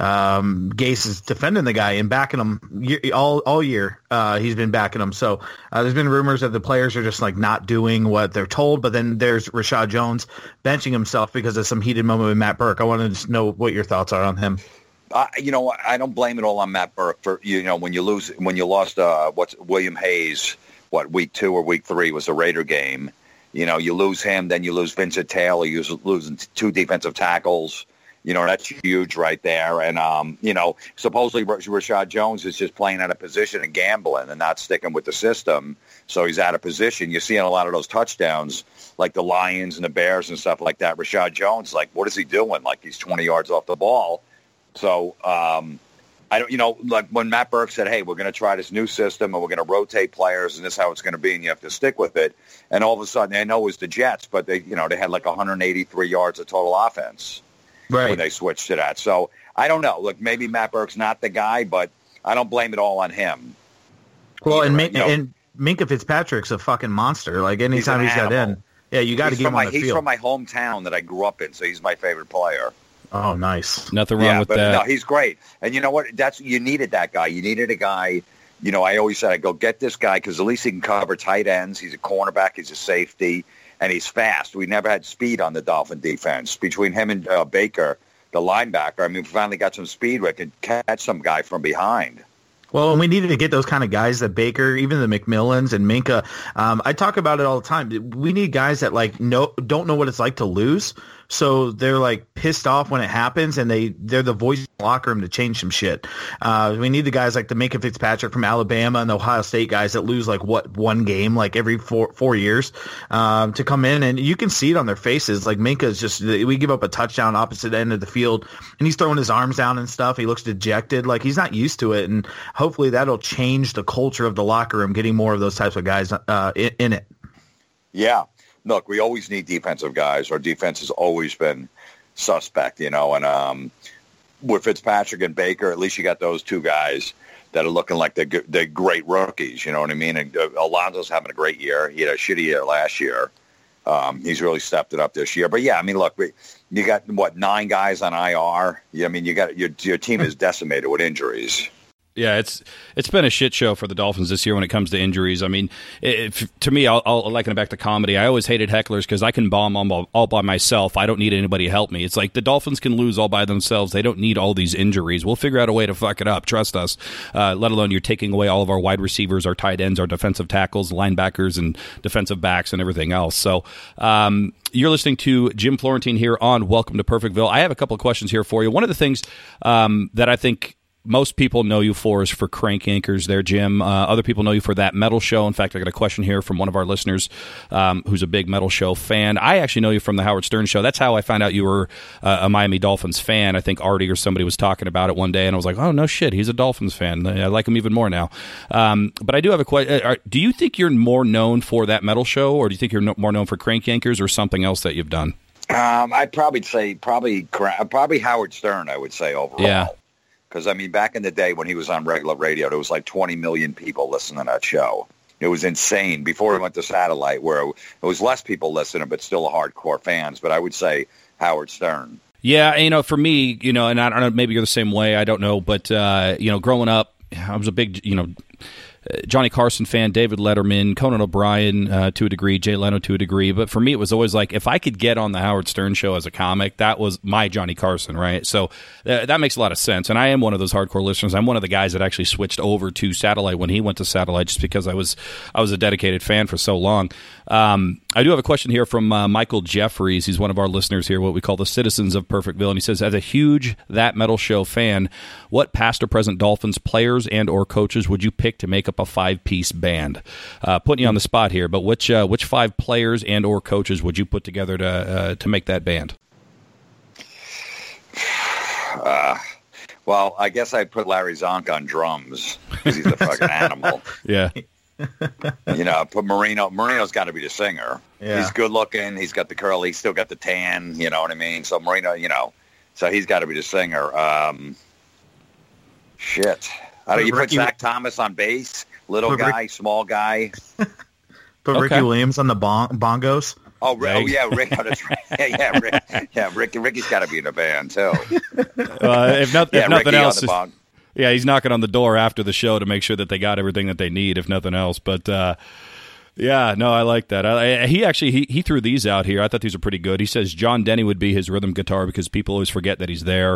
um, Gase is defending the guy and backing him all all year. Uh, he's been backing him. So uh, there's been rumors that the players are just like not doing what they're told, but then there's Rashad Jones benching himself because of some heated moment with Matt Burke. I wanted to know what your thoughts are on him. Uh, you know, I don't blame it all on Matt Burke for, you know, when you lose, when you lost, uh, what's William Hayes, what, week two or week three was the Raider game. You know, you lose him, then you lose Vincent Taylor, you losing two defensive tackles. You know, that's huge right there. And, um, you know, supposedly Rashad Jones is just playing out of position and gambling and not sticking with the system. So he's out of position. You're seeing a lot of those touchdowns, like the Lions and the Bears and stuff like that. Rashad Jones, like, what is he doing? Like, he's twenty yards off the ball. So, um, I don't, you know, like when Matt Burke said, hey, we're going to try this new system and we're going to rotate players and this is how it's going to be and you have to stick with it. And all of a sudden, I know it was the Jets, but they, you know, they had like one hundred eighty-three yards of total offense right. when they switched to that. So I don't know. Look, maybe Matt Burke's not the guy, but I don't blame it all on him. Well, Either, and, you know, and Minkah Fitzpatrick's a fucking monster. Like anytime he's, he's got in, yeah, you got to get him my, on the he's field. from my hometown that I grew up in, so he's my favorite player. Oh, nice. Nothing wrong yeah, with but that. No, he's great. And you know what? That's you needed that guy. You needed a guy. You know, I always said, I go get this guy because at least he can cover tight ends. He's a cornerback. He's a safety, and he's fast. We never had speed on the Dolphin defense. Between him and uh, Baker, the linebacker, I mean, we finally got some speed where I could catch some guy from behind. Well, and we needed to get those kind of guys that Baker, even the McMillans and Minkah. Um, I talk about it all the time. We need guys that like know don't know what it's like to lose. So they're like pissed off when it happens, and they they're the voice in the locker room to change some shit. Uh, we need the guys like the Minkah Fitzpatrick from Alabama and the Ohio State guys that lose like what one game like every four four years um, to come in, and you can see it on their faces. Like Minkah is just we give up a touchdown opposite end of the field, and he's throwing his arms down and stuff. He looks dejected, like he's not used to it, and hopefully that'll change the culture of the locker room, getting more of those types of guys uh, in, in it. Yeah. Look, we always need defensive guys. Our defense has always been suspect, you know. And um, with Fitzpatrick and Baker, at least you got those two guys that are looking like they're, they're great rookies, you know what I mean? And uh, Alonzo's having a great year. He had a shitty year last year. Um, he's really stepped it up this year. But, yeah, I mean, look, we, you got, what, nine guys on I R? Yeah, I mean, you got your, your team is decimated with injuries. Yeah, it's it's been a shit show for the Dolphins this year when it comes to injuries. I mean, if, to me, I'll, I'll liken it back to comedy. I always hated hecklers because I can bomb all, all by myself. I don't need anybody to help me. It's like the Dolphins can lose all by themselves. They don't need all these injuries. We'll figure out a way to fuck it up. Trust us. Uh, let alone you're taking away all of our wide receivers, our tight ends, our defensive tackles, linebackers, and defensive backs, and everything else. So um, you're listening to Jim Florentine here on Welcome to Perfectville. I have a couple of questions here for you. One of the things um, that I think most people know you for is for Crank Anchors there, Jim. Uh, other people know you for That Metal Show. In fact, I got a question here from one of our listeners um, who's a big Metal Show fan. I actually know you from the Howard Stern Show. That's how I found out you were uh, a Miami Dolphins fan. I think Artie or somebody was talking about it one day, and I was like, oh, no shit, he's a Dolphins fan. I like him even more now. Um, but I do have a question. Do you think you're more known for That Metal Show, or do you think you're no- more known for Crank Anchors, or something else that you've done? Um, I'd probably say probably probably Howard Stern, I would say, overall. Yeah. Because, I mean, back in the day when he was on regular radio, there was like twenty million people listening to that show. It was insane. Before we went to satellite, where it was less people listening, but still hardcore fans. But I would say Howard Stern. Yeah, you know, for me, you know, and I don't know, maybe you're the same way. I don't know. But, uh, you know, growing up, I was a big, you know, Johnny Carson fan, David Letterman, Conan O'Brien uh, to a degree, Jay Leno to a degree. But for me, it was always like, if I could get on the Howard Stern show as a comic, that was my Johnny Carson, right? So th- that makes a lot of sense. And I am one of those hardcore listeners. I'm one of the guys that actually switched over to satellite when he went to satellite, just because I was I was a dedicated fan for so long. Um, I do have a question here from uh, Michael Jeffries. He's one of our listeners here, what we call the citizens of Perfectville. And he says, as a huge That Metal Show fan, what past or present Dolphins players and or coaches would you pick to make up a five-piece band? Uh, putting you on the spot here, but which uh, which five players and or coaches would you put together to uh, to make that band? Uh, well, I guess I'd put Larry Zonk on drums because he's a fucking animal. Yeah. You know, put Marino. Marino's got to be the singer. Yeah. He's good looking. He's got the curly. He's still got the tan. You know what I mean? So Marino, you know, so he's got to be the singer. Um, shit. I don't, you put Ricky, Zach Thomas on bass. Little guy, Rick, small guy. Put Ricky okay. Williams on the bon- bongos. Oh, oh yeah, Rick. Oh, that's right. Yeah, yeah, Rick, yeah. Rick, Ricky's got to be in a band too. Uh, if, not, yeah, if nothing Ricky else, on the bong. Yeah, he's knocking on the door after the show to make sure that they got everything that they need, if nothing else. But uh, yeah, no, I like that. I, he actually he, he threw these out here. I thought these were pretty good. He says John Denny would be his rhythm guitar because people always forget that he's there.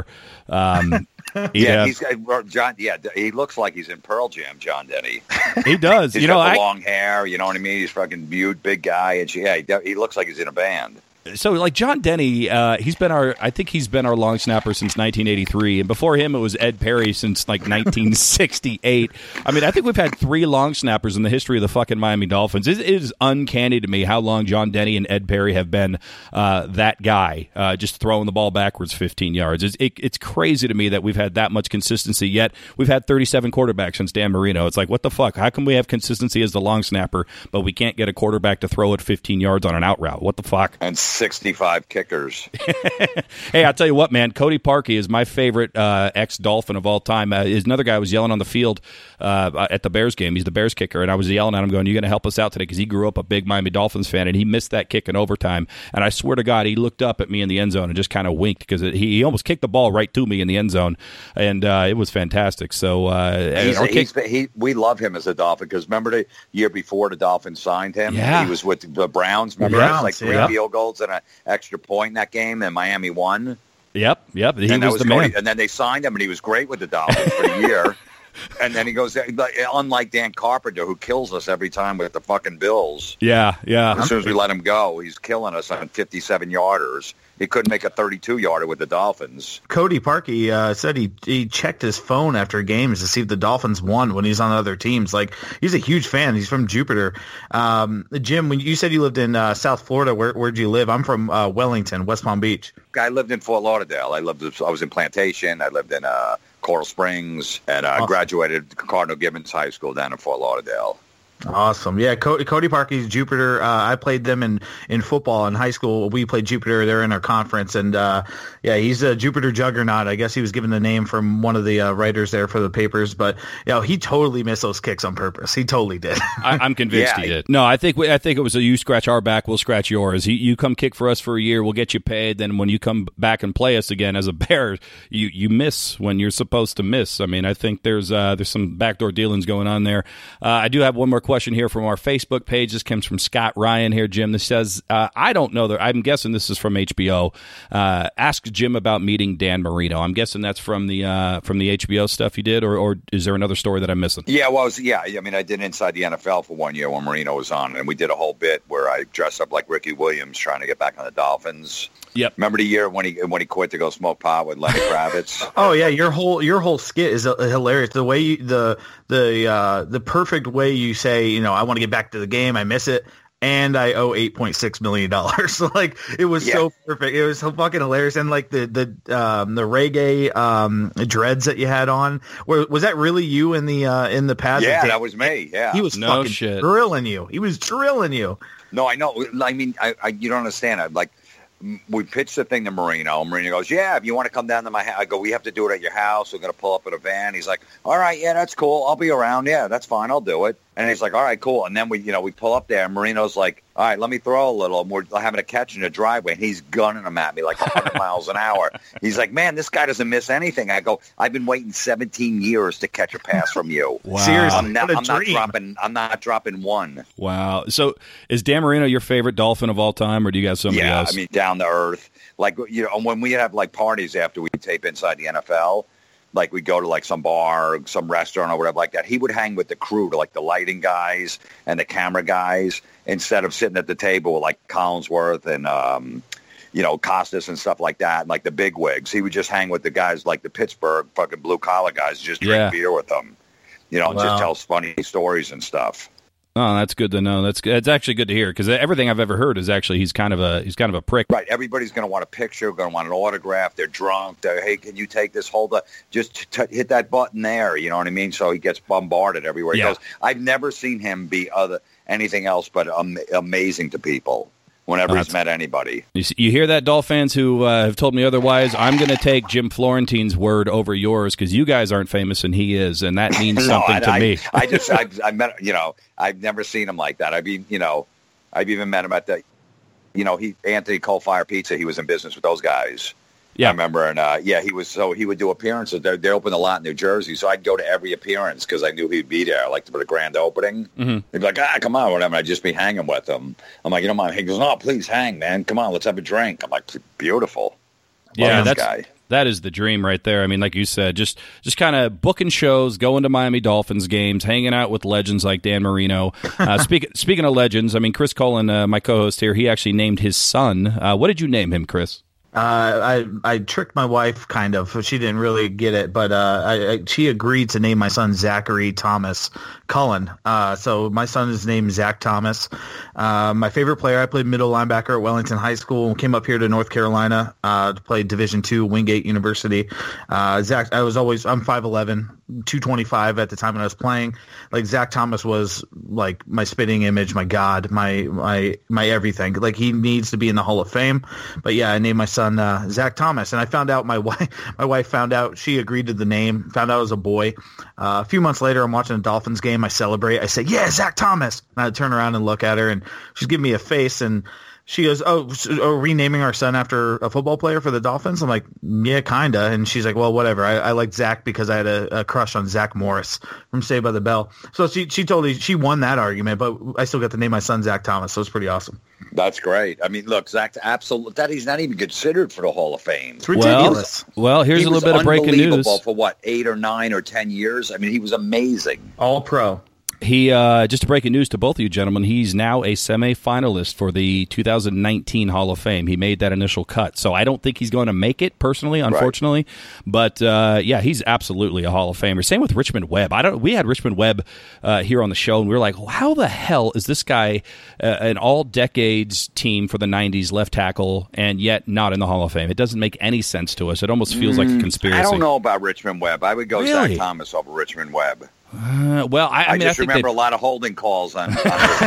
Um, yeah, have, he's John. Yeah, he looks like he's in Pearl Jam. John Denny. He does. He's you got know, the I, long hair. You know what I mean? He's fucking butte, big guy, and she, yeah, he, he looks like he's in a band. So, like John Denny, uh, he's been our. I think he's been our long snapper since nineteen eighty-three, and before him, it was Ed Perry since like nineteen sixty-eight. I mean, I think we've had three long snappers in the history of the fucking Miami Dolphins. It, it is uncanny to me how long John Denny and Ed Perry have been uh, that guy, uh, just throwing the ball backwards fifteen yards. It's, it, it's crazy to me that we've had that much consistency. Yet we've had thirty-seven quarterbacks since Dan Marino. It's like, what the fuck? How come we have consistency as the long snapper, but we can't get a quarterback to throw it fifteen yards on an out route? What the fuck? And sixty-five kickers. Hey, I'll tell you what, man. Cody Parkey is my favorite uh, ex-Dolphin of all time. Uh, is another guy was yelling on the field uh, at the Bears game. He's the Bears kicker, and I was yelling at him going, you're going to help us out today, because he grew up a big Miami Dolphins fan, and he missed that kick in overtime. And I swear to God, he looked up at me in the end zone and just kind of winked, because he, he almost kicked the ball right to me in the end zone, and uh, it was fantastic. So uh, he's, he's, he, we love him as a Dolphin, because remember the year before the Dolphins signed him? Yeah. He was with the Browns. Remember, Browns, that was like three yeah. field goals and an extra point in that game, and Miami won. Yep, yep. He and was, was the Cody, man. And then they signed him, and he was great with the Dolphins for a year. And then he goes, unlike Dan Carpenter, who kills us every time with the fucking Bills. Yeah, yeah. As soon as we let him go, he's killing us on fifty-seven yarders. He couldn't make a thirty-two yarder with the Dolphins. Cody Parkey uh, said he he checked his phone after games to see if the Dolphins won when he's on other teams. Like, he's a huge fan. He's from Jupiter. Um, Jim, when you said you lived in uh, South Florida, where where'd you live? I'm from uh, Wellington, West Palm Beach. I lived in Fort Lauderdale. I lived. I was in Plantation. I lived in uh, Coral Springs, and I uh, awesome. graduated Cardinal Gibbons High School down in Fort Lauderdale. Awesome. Yeah, Cody, Cody Parkey's Jupiter. Uh, I played them in, in football in high school. We played Jupiter. They're in our conference. And, uh, yeah, he's a Jupiter juggernaut. I guess he was given the name from one of the uh, writers there for the papers. But, you know, he totally missed those kicks on purpose. He totally did. I, I'm convinced yeah, he did. No, I think we, I think it was a you scratch our back, we'll scratch yours. You, you come kick for us for a year, we'll get you paid. Then when you come back and play us again as a Bear, you, you miss when you're supposed to miss. I mean, I think there's uh, there's some backdoor dealings going on there. Uh, I do have one more question here from our Facebook page. This comes from Scott Ryan here, Jim. This says, uh, I don't know. That I'm guessing this is from H B O. Uh, ask Jim about meeting Dan Marino. I'm guessing that's from the uh, from the H B O stuff you did, or, or is there another story that I'm missing? Yeah, well, was, yeah. I mean, I did Inside the N F L for one year when Marino was on, and we did a whole bit where I dressed up like Ricky Williams trying to get back on the Dolphins. Yep. Remember the year when he when he quit to go smoke pot with Lenny Kravitz? Oh yeah, your whole your whole skit is uh, hilarious. The way you, the the uh, the perfect way you say, you know, I want to get back to the game. I miss it, and I owe eight point six million dollars. Like, it was yeah. so perfect. It was so fucking hilarious. And like the the um, the reggae um, dreads that you had on, were, was that really you in the uh, in the pad? Yeah, that was me. Yeah, he was no fucking shit. drilling you. He was drilling you. No, I know. I mean, I, I you don't understand. I like. We pitched the thing to Marino. Marino goes, yeah, if you want to come down to my house. I go, we have to do it at your house. We're going to pull up in a van. He's like, all right, yeah, that's cool. I'll be around. Yeah, that's fine. I'll do it. And he's like, all right, cool. And then we, you know, we pull up there, and Marino's like, all right, let me throw a little. And we're having a catch in the driveway, and he's gunning them at me like one hundred miles an hour. He's like, man, this guy doesn't miss anything. I go, I've been waiting seventeen years to catch a pass from you. Wow. Seriously, I'm not, what a I'm not dream. dropping. I'm not dropping one. Wow. So is Dan Marino your favorite Dolphin of all time, or do you got somebody Yeah, else? I mean, down to earth. Like, you know, when we have like parties after we tape Inside the N F L, like we go to like some bar, or some restaurant or whatever like that, he would hang with the crew, to like the lighting guys and the camera guys, instead of sitting at the table with like Collinsworth and, um, you know, Costas and stuff like that, and like the big wigs. He would just hang with the guys like the Pittsburgh fucking blue collar guys, just drink Yeah. beer with them, you know, and Wow. just tell funny stories and stuff. Oh, that's good to know. That's that's actually good to hear, because everything I've ever heard is actually he's kind of a he's kind of a prick. Right. Everybody's going to want a picture, going to want an autograph. They're drunk. They're, hey, can you take this? Hold up. Just t- hit that button there. You know what I mean? So he gets bombarded everywhere he Yeah. goes. I've never seen him be other anything else but um, amazing to people whenever That's- he's met anybody. You, see, you hear that, Dolph fans who uh, have told me otherwise? I'm going to take Jim Florentine's word over yours, because you guys aren't famous and he is, and that means No, something I, to I, me. I just, I, I met, you know, I've never seen him like that. I've been, you know, I've even met him at the, you know, he Anthony Coal Fire Pizza. He was in business with those guys. Yeah. I remember, and uh, yeah, he was. So he would do appearances. They, they opened a lot in New Jersey, so I'd go to every appearance because I knew he'd be there, like for the grand opening. Mm-hmm. He'd be like, "Ah, come on, whatever." I'd just be hanging with him. I'm like, "You don't mind?" He goes, "No, please hang, man. Come on, let's have a drink." I'm like, "Beautiful." Yeah, Love this that's guy. that is the dream right there. I mean, like you said, just just kind of booking shows, going to Miami Dolphins games, hanging out with legends like Dan Marino. Uh, speaking speaking of legends, I mean, Chris Cullen, uh, my co-host here, he actually named his son. Uh, what did you name him, Chris? Uh, I I tricked my wife, kind of. She didn't really get it, but uh, I, I, she agreed to name my son Zachary Thomas Cullen. Uh, so my son is named Zach Thomas. Uh, my favorite player, I played middle linebacker at Wellington High School. Came up here to North Carolina uh, to play Division two, Wingate University. Uh, Zach, I was always I'm five eleven, two twenty-five at the time when I was playing. Like Zach Thomas was like my spitting image, my god, my my my everything. Like he needs to be in the Hall of Fame. But yeah, I named my son uh, Zach Thomas, and I found out my wife my wife found out she agreed to the name. Found out it was a boy. Uh, a few months later, I'm watching a Dolphins game. I celebrate. I say, "Yeah, Zach Thomas." And I turn around and look at her, and she's giving me a face, and she goes, oh, so are we naming our son after a football player for the Dolphins? I'm like, yeah, kind of. And she's like, well, whatever. I, I like Zach because I had a, a crush on Zach Morris from Saved by the Bell. So she she totally she won that argument, but I still got to name my son Zach Thomas, so it's pretty awesome. That's great. I mean, look, Zach, absolutely, that he's not even considered for the Hall of Fame. It's ridiculous. Well, well here's He a was little bit of breaking unbelievable news. for what, eight or nine or ten years? I mean, he was amazing. All pro. He uh, just breaking news to both of you gentlemen. He's now a semi-finalist for the two thousand nineteen Hall of Fame. He made that initial cut, so I don't think he's going to make it personally, unfortunately. Right. But uh, yeah, he's absolutely a Hall of Famer. Same with Richmond Webb. I don't. We had Richmond Webb uh, here on the show, and we were like, "How the hell is this guy uh, an all-decades team for the nineties left tackle, and yet not in the Hall of Fame?" It doesn't make any sense to us. It almost feels mm, like a conspiracy. I don't know about Richmond Webb. I would go really? Zach Thomas over Richmond Webb. Uh, well, I, I, I mean, just I think remember that, a lot of holding calls on,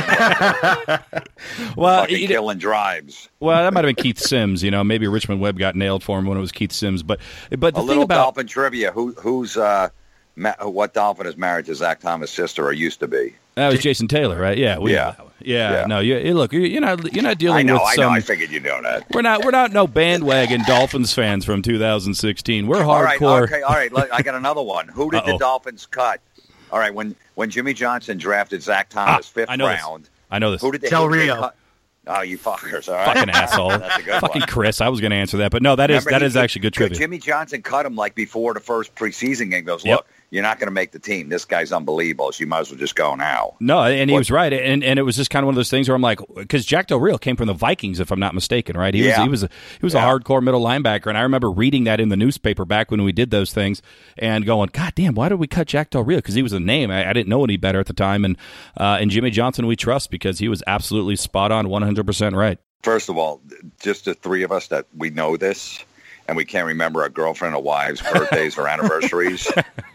on well, fucking you, killing drives. Well, that might have been Keith Sims. You know, maybe Richmond Webb got nailed for him when it was Keith Sims. But but the a thing little about Dolphin trivia: Who who's uh, ma- what Dolphin is married to Zach Thomas' sister or used to be? that was Jason Taylor, right? Yeah, we Yeah. yeah, Yeah. No, you, you look, you're you're not you're not dealing I know, with I some. know. I figured you know that. We're not we're not no bandwagon Dolphins fans from two thousand sixteen. We're All right, hardcore. okay, all right. Look, I got another one. Who did Uh-oh. the Dolphins cut? All right, when when Jimmy Johnson drafted Zach Thomas Ah, fifth I know this. round, I know this. who did they, Del who did they Rio. cut? Oh, you fuckers! All right, Fucking asshole. That's a good Fucking one. Chris. I was going to answer that, but no, that is Remember, that he- is actually good trivia. Jimmy Johnson cut him like before the first preseason game. Goes, Yep. look, you're not going to make the team. This guy's unbelievable. So you might as well just go now. No, and he What- was right, and and it was just kind of one of those things where I'm like, because Jack Del Rio came from the Vikings, if I'm not mistaken, right? He Yeah. was he was a, he was Yeah. a hardcore middle linebacker, and I remember reading that in the newspaper back when we did those things, and going, God damn, why did we cut Jack Del Rio? Because he was a name. I, I didn't know any better at the time, and uh, and Jimmy Johnson we trust because he was absolutely spot on, one hundred percent right. First of all, just the three of us that we know this, and we can't remember our girlfriend or wives' birthdays or anniversaries.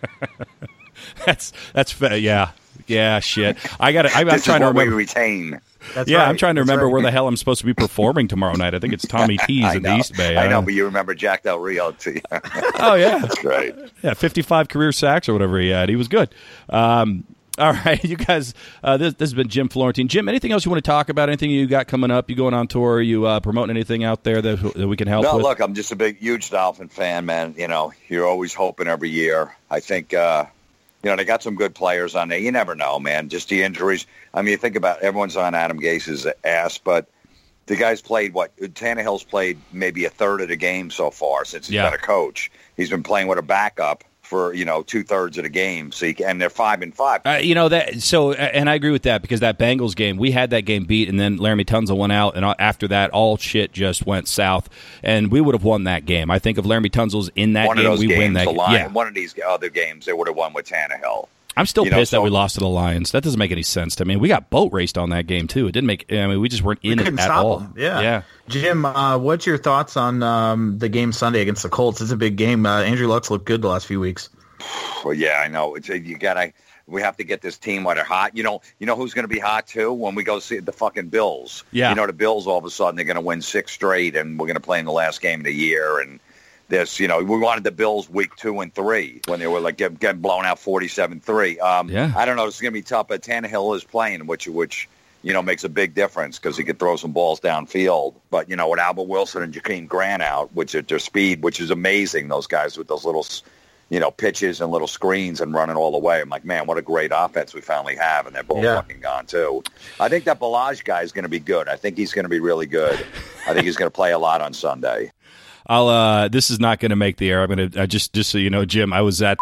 That's that's fa- yeah. Yeah, shit. I got I'm This trying is to what we remember. retain. That's Yeah, right. I'm trying to That's remember right. where the hell I'm supposed to be performing tomorrow night. I think it's Tommy T's I in know. the East Bay. I know, don't- but you remember Jack Del Rio too. Oh yeah, That's great. yeah, fifty-five career sacks or whatever he had. He was good. Um, All right, you guys, uh, this, this has been Jim Florentine. Jim, anything else you want to talk about? Anything you got coming up? You going on tour? You uh, promoting anything out there that, that we can help no, with? Look, I'm just a big, huge Dolphin fan, man. You know, you're always hoping every year. I think, uh, you know, they got some good players on there. You never know, man. Just the injuries. I mean, you think about everyone's on Adam Gase's ass, but the guy's played, what, Tannehill's played maybe a third of the game so far since he's yeah. been a coach. He's been playing with a backup for, you know, two-thirds of the game, so you can, and they're five and five. Uh, you know, that. So, and I agree with that, because that Bengals game, we had that game beat, and then Laramie Tunsil went out, and after that, all shit just went south, and we would have won that game. I think if Laramie Tunsil's in that one game, of those we games, win that the game. Lion, Yeah. One of these other games, they would have won with Tannehill. I'm still you pissed know, so, that we lost to the Lions. That doesn't make any sense to me. We got boat raced on that game, too. It didn't make – I mean, we just weren't in it at stop all. them. Yeah. yeah. Jim, uh, what's your thoughts on um, the game Sunday against the Colts? It's a big game. Uh, Andrew Luck's looked good the last few weeks. Well, yeah, I know. It's, you gotta. We have to get this team while they're hot. You know. You know who's going to be hot too when we go see the fucking Bills. Yeah. You know the Bills. All of a sudden they're going to win six straight, and we're going to play in the last game of the year. And this, you know, we wanted the Bills week two and three when they were like getting, getting blown out forty-seven three. Um, yeah. I don't know. It's going to be tough, but Tannehill is playing, which which you know makes a big difference because he could throw some balls downfield. But you know, with Albert Wilson and Jakeem Grant out, which at their speed, which is amazing, those guys with those little. You know, pitches and little screens and running all the way. I'm like, man, what a great offense we finally have, and they're both yeah. fucking gone too. I think that Balaj guy is going to be good. I think he's going to be really good. I think he's going to play a lot on Sunday. I'll. Uh, this is not going to make the air. I'm going to uh, just, just so you know, Jim. I was at.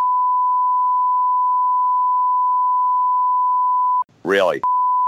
Really,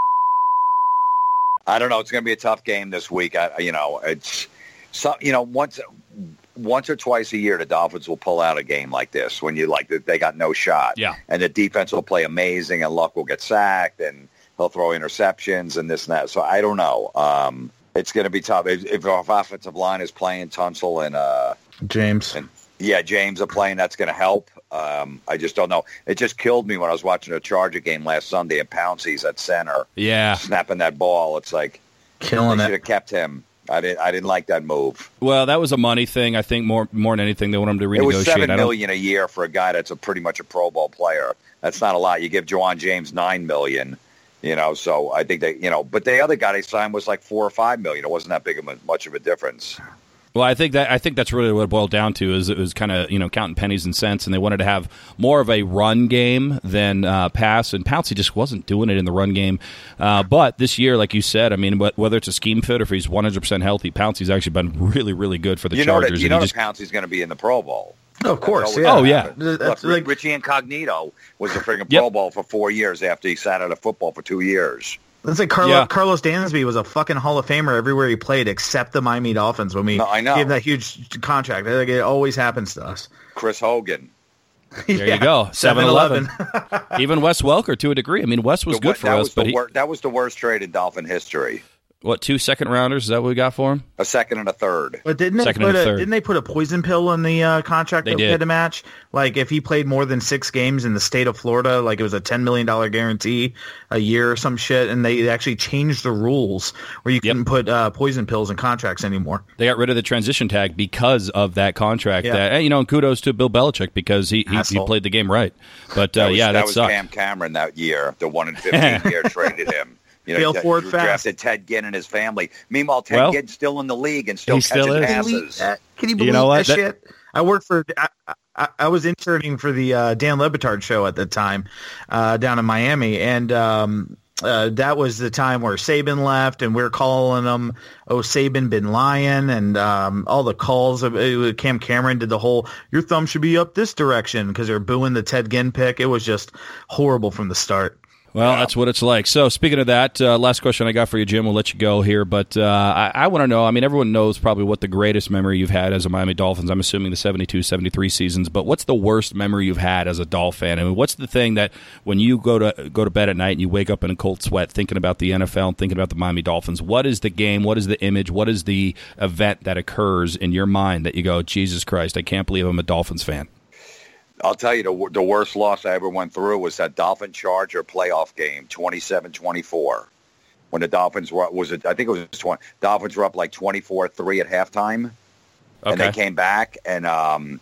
I don't know. It's going to be a tough game this week. I, you know, it's so. You know, once. Once or twice a year, the Dolphins will pull out a game like this when you like they got no shot. Yeah. And the defense will play amazing, and Luck will get sacked, and he'll throw interceptions and this and that. So I don't know. Um, it's going to be tough. If, if our offensive line is playing Tunsil and uh, James, and yeah, James are playing, that's going to help. Um, I just don't know. It just killed me when I was watching a Charger game last Sunday, and Pouncey's at center, Yeah. snapping that ball. It's like killing they it. should have kept him. I didn't. I didn't like that move. Well, that was a money thing. I think more more than anything, they want him to renegotiate. It was seven I don't- million a year for a guy that's a pretty much a Pro Bowl player. That's not a lot. You give Juwan James nine million, you know. So I think they, you know, but the other guy they signed was like four or five million. It wasn't that big of a, much of a difference. Well, I think that I think that's really what it boiled down to is it was kind of you know counting pennies and cents, and they wanted to have more of a run game than uh, pass. And Pouncey just wasn't doing it in the run game. Uh, but this year, like you said, I mean, whether it's a scheme fit or if he's one hundred percent healthy, Pouncey's actually been really, really good for the you know Chargers. That, you and know he that just, Pouncey's going to be in the Pro Bowl. Oh, of course, That's yeah. Oh, yeah. Look, That's like- Richie Incognito was a freaking Yep. Pro Bowl for four years after he sat out of football for two years. That's like Carlo, Yeah. Carlos Dansby was a fucking Hall of Famer everywhere he played except the Miami Dolphins when we No, I know. gave that huge contract. Like, it always happens to us. Chris Hogan. there you go, seven eleven. Even Wes Welker to a degree. I mean, Wes was The good wor- for that us, was but the he, wor- that was the worst trade in Dolphin history. what two second rounders? Is that what we got for him? A second and a third. But didn't they Second put and a, third. didn't they put a poison pill in the uh, contract They that we did. had to match? Like if he played more than six games in the state of Florida, like it was a ten million dollar guarantee a year or some shit, and they actually changed the rules where you Yep. couldn't put uh, poison pills in contracts anymore. They got rid of the transition tag because of that contract. Yeah. That, and, you know, and kudos to Bill Belichick because he, he, he Asshole. played the game right. But uh, That was, yeah, that, was sucked. Cam Cameron that year. The one in fifteen year traded him. You know, Fail he forward fast. drafted Ted Ginn and his family. Meanwhile, Ted Well, Ginn's still in the league and still he catching still is. Can you passes. believe that? Can you believe You know what? that, That- shit? I worked for. I, I, I was interning for the uh, Dan Lebitard show at the time uh, down in Miami, and um, uh, that was the time where Saban left, and we are calling him "Oh Saban been lying," and um, all the calls. Of, it, Cam Cameron did the whole "Your thumb should be up this direction" because they're booing the Ted Ginn pick. It was just horrible from the start. Well, that's what it's like. So, speaking of that, uh, last question I got for you, Jim. We'll let you go here, but uh, I, I want to know. I mean, everyone knows probably what the greatest memory you've had as a Miami Dolphins. I'm assuming the seventy-two seventy-three seasons. But what's the worst memory you've had as a Dolphin fan? I mean, what's the thing that when you go to go to bed at night and you wake up in a cold sweat thinking about the N F L and thinking about the Miami Dolphins? What is the game? What is the image? What is the event that occurs in your mind that you go, Jesus Christ, I can't believe I'm a Dolphins fan? I'll tell you, the, the worst loss I ever went through was that Dolphin Charger playoff game, twenty-seven twenty-four. When the Dolphins were, was it, I think it was twenty, Dolphins were up like twenty-four three at halftime. Okay. And they came back, and um,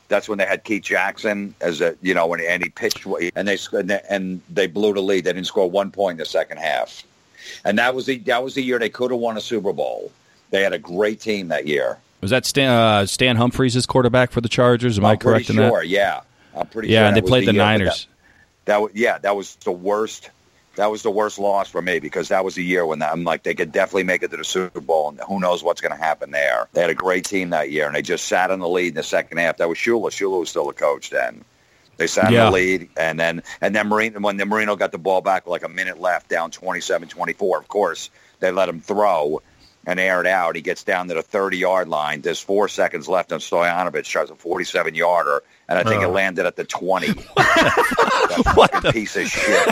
That's when they had Keith Jackson as a, you know, and, and he pitched, and they and they blew the lead. They didn't score one point in the second half, and that was the that was the year they could have won a Super Bowl. They had a great team that year. Was that Stan, uh, Stan Humphries' quarterback for the Chargers? Am I'm I correct pretty in sure, that? Yeah, I'm pretty yeah, sure. and they that played the, the Niners. That, that yeah, that was the worst. That was the worst loss for me because that was the year when I'm like they could definitely make it to the Super Bowl, and who knows what's going to happen there. They had a great team that year, and they just sat in the lead in the second half. That was Shula. Shula was still the coach then. They sat yeah. in the lead, and then and then Marino, when the Marino got the ball back with like a minute left, down twenty-seven twenty-four, of course, they let him throw and air it out. He gets down to the thirty-yard line. There's four seconds left, and Stoyanovich tries a forty-seven-yarder, and I think oh. it landed at the twenty. That's what a the? piece of shit.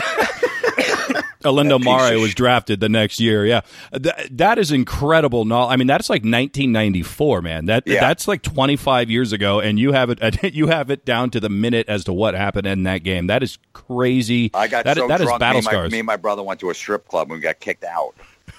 Alindo Mare was drafted the next year. Yeah, Th- that is incredible. No, I mean that's like nineteen ninety-four, man. That yeah. that's like twenty-five years ago, and you have it. You have it down to the minute as to what happened in that game. That is crazy. I got that, so that drunk. Is battle me, and my, scars. me and my brother went to a strip club and we got kicked out.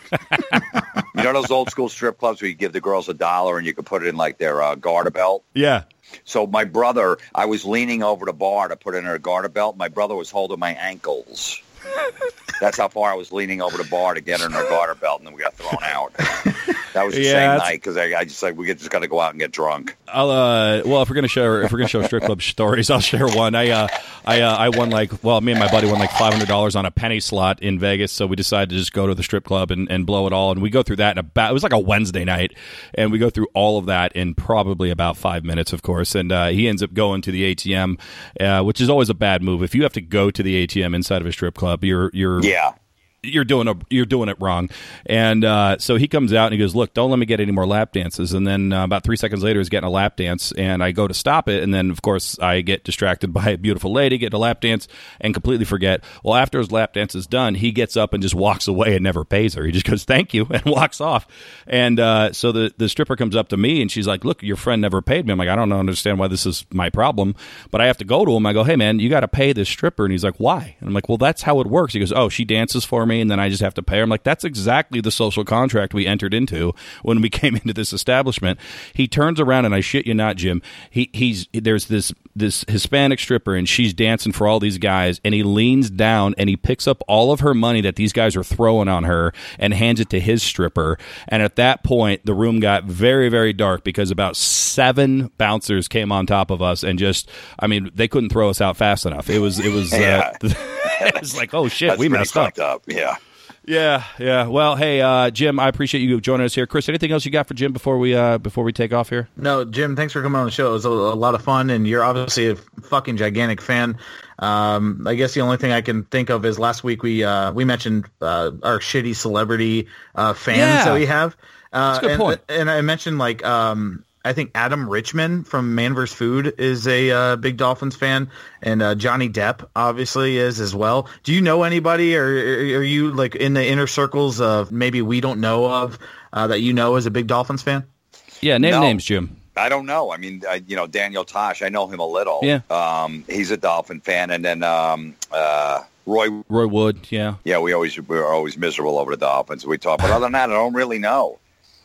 You know those old school strip clubs where you give the girls a dollar and you could put it in like their uh, garter belt? Yeah. So my brother, I was leaning over the bar to put it in her garter belt. My brother was holding my ankles. That's how far I was leaning over the bar to get her in her garter belt, and then we got thrown out. That was the yeah, same that's... night because I, I just like we just got to go out and get drunk. I'll uh, well, if we're gonna share if we're gonna show strip club stories, I'll share one. I uh, I uh, I won like well, me and my buddy won like five hundred dollars on a penny slot in Vegas, so we decided to just go to the strip club and, and blow it all. And we go through that in about it was like a Wednesday night, and we go through all of that in probably about five minutes, of course. And uh, he ends up going to the A T M, uh, which is always a bad move. If you have to go to the A T M inside of a strip club, you're you're yeah. You're doing a you're doing it wrong, and uh, so he comes out and he goes, "Look, don't let me get any more lap dances." And then uh, about three seconds later, he's getting a lap dance, and I go to stop it, and then of course I get distracted by a beautiful lady, get a lap dance, and completely forget. Well, after his lap dance is done, he gets up and just walks away and never pays her. He just goes, "Thank you," and walks off. And uh, so the the stripper comes up to me and she's like, "Look, your friend never paid me." I'm like, "I don't understand why this is my problem," but I have to go to him. I go, "Hey man, you got to pay this stripper," and he's like, "Why?" And I'm like, "Well, that's how it works." He goes, "Oh, she dances for me, and then I just have to pay her." I'm like, that's exactly the social contract we entered into when we came into this establishment. He turns around, and I shit you not, Jim, he he's there's this this Hispanic stripper, and she's dancing for all these guys, and he leans down and he picks up all of her money that these guys are throwing on her and hands it to his stripper. And at that point, the room got very, very dark because about seven bouncers came on top of us and just, I mean, they couldn't throw us out fast enough. It was, it was, yeah. uh, it was like, oh shit, That's we messed up. up. Yeah. Yeah, yeah. Well, hey, uh, Jim, I appreciate you joining us here. Chris, anything else you got for Jim before we uh, before we take off here? No, Jim, thanks for coming on the show. It was a, a lot of fun, and you're obviously a fucking gigantic fan. Um, I guess the only thing I can think of is last week we uh, we mentioned uh, our shitty celebrity uh, fans Yeah. that we have. Uh, That's a good and, point. And I mentioned like um, I think Adam Richman from Man versus. Food is a uh, big Dolphins fan, and uh, Johnny Depp obviously is as well. Do you know anybody, or are you like in the inner circles of maybe we don't know of uh, that you know as a big Dolphins fan? Yeah, name No. names, Jim. I don't know. I mean, I, you know, Daniel Tosh, I know him a little. Yeah. Um, he's a Dolphin fan. And then um, uh, Roy. Roy Wood, yeah. Yeah, we always we were always miserable over the Dolphins. We talk. But other than that, I don't really know.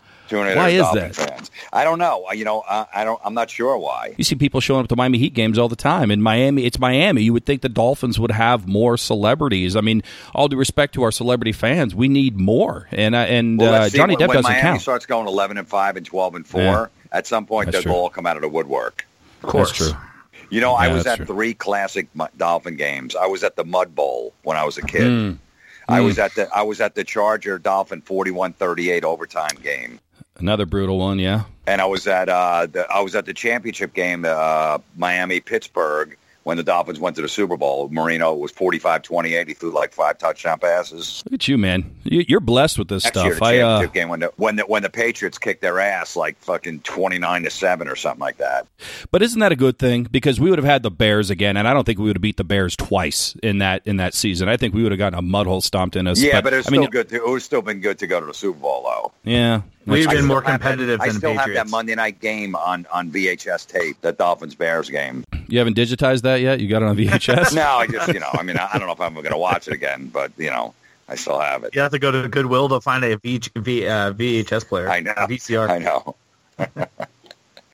Why is Dolphin that? Fans. I don't know. You know, I, I don't. I'm not sure why. You see people showing up to Miami Heat games all the time. In Miami, it's Miami. You would think the Dolphins would have more celebrities. I mean, all due respect to our celebrity fans, we need more. And uh, and Well, uh, let's see, Johnny when, Depp when doesn't Miami count. starts going eleven and five and twelve and four, Yeah. at some point That's they'll true. all come out of the woodwork. Of course. That's true. You know, I Yeah, was that's at true. three classic Mu- Dolphin games. I was at the Mud Bowl when I was a kid. Mm. I Mm. was at the I was at the Charger Dolphin forty-one thirty-eight overtime game. Another brutal one, yeah. And I was at uh, the, I was at the championship game, uh, Miami Pittsburgh, when the Dolphins went to the Super Bowl. Marino was forty-five twenty-eight. He threw like five touchdown passes. Look at you, man. You, you're blessed with this Next stuff. year, the I, uh, championship game when the, when the when the Patriots kicked their ass like fucking twenty-nine to seven or something like that. but isn't that a good thing? Because we would have had the Bears again, and I don't think we would have beat the Bears twice in that in that season. I think we would have gotten a mud hole stomped in us. Yeah, but, it's I still mean, good. To, it would still been good to go to the Super Bowl though. Yeah. We've I been still more have competitive that, than I still the have Patriots. that Monday night game on, on V H S tape, the Dolphins Bears game. You haven't digitized that yet? You got it on V H S? No, I just you know, I mean, I, I don't know if I'm going to watch it again, but you know, I still have it. You have to go to Goodwill to find a v, v, uh, V H S player. I know. A V C R. I know.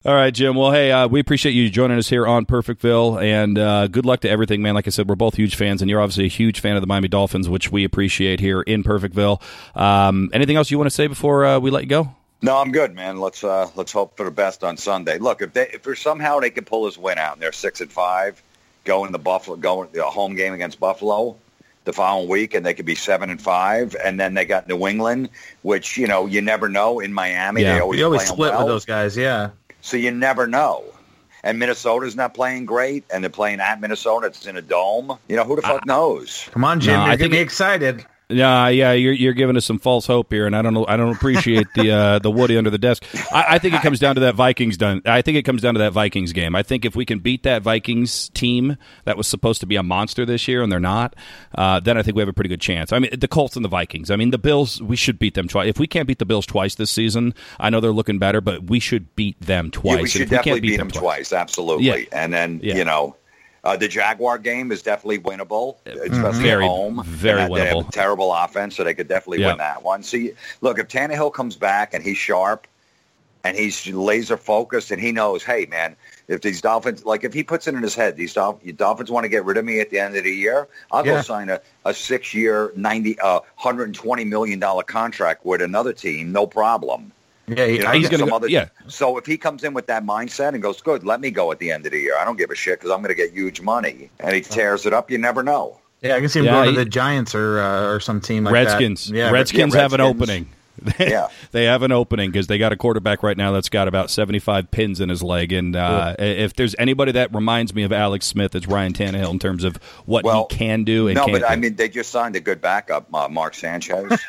All right, Jim. Well, hey, uh, we appreciate you joining us here on Perfectville, and uh, good luck to everything, man. Like I said, we're both huge fans, and you're obviously a huge fan of the Miami Dolphins, which we appreciate here in Perfectville. Um, anything else you want to say before uh, we let you go? No, I'm good, man. Let's uh, let's hope for the best on Sunday. Look, if they if there's somehow they can pull this win out and they're six and five, going the Buffalo, going the home game against Buffalo the following week, and they could be seven and five, and then they got New England, which you know you never know in Miami. Yeah. They always You always play 'em split well. with those guys, yeah. So you never know. And Minnesota's not playing great, and they're playing at Minnesota. It's in a dome. You know, who the fuck knows? Come on, Jim. No, You're I going think to be it- excited. Yeah, yeah, you're you're giving us some false hope here, and I don't know. I don't appreciate the uh, the Woody under the desk. I, I think it comes down to that Vikings done. I think it comes down to that Vikings game. I think if we can beat that Vikings team that was supposed to be a monster this year, and they're not, uh, then I think we have a pretty good chance. I mean, the Colts and the Vikings. I mean, the Bills. We should beat them twice. If we can't beat the Bills twice this season, I know they're looking better, but we should beat them twice. Yeah, we should And if we definitely can't beat, beat them, them twice. Absolutely. Yeah. And then, Yeah. you know, uh, the Jaguar game is definitely winnable, especially Very, at home. very and that- They have winnable. a terrible offense, so they could definitely Yeah. win that one. So, you, look, if Tannehill comes back and he's sharp and he's laser focused and he knows, hey, man, if these Dolphins, like if he puts it in his head, these Dolph- Dolphins want to get rid of me at the end of the year, I'll Yeah. go sign a, a six-year, ninety, uh, one hundred twenty million dollars contract with another team, no problem. Yeah, he, You know, I, he's get gonna some go- other, yeah. So if he comes in with that mindset and goes, good, let me go at the end of the year. I don't give a shit because I'm going to get huge money. And he tears it up. You never know. yeah, I can see him Yeah, going he- to the Giants or uh, or some team like Redskins. that. Yeah, Redskins yeah, have an Redskins. opening. Yeah. They have an opening because they got a quarterback right now that's got about seventy-five pins in his leg. And uh, if there's anybody that reminds me of Alex Smith, it's Ryan Tannehill in terms of what Well, he can do and No, can't but I do. mean, they just signed a good backup, uh, Mark Sanchez.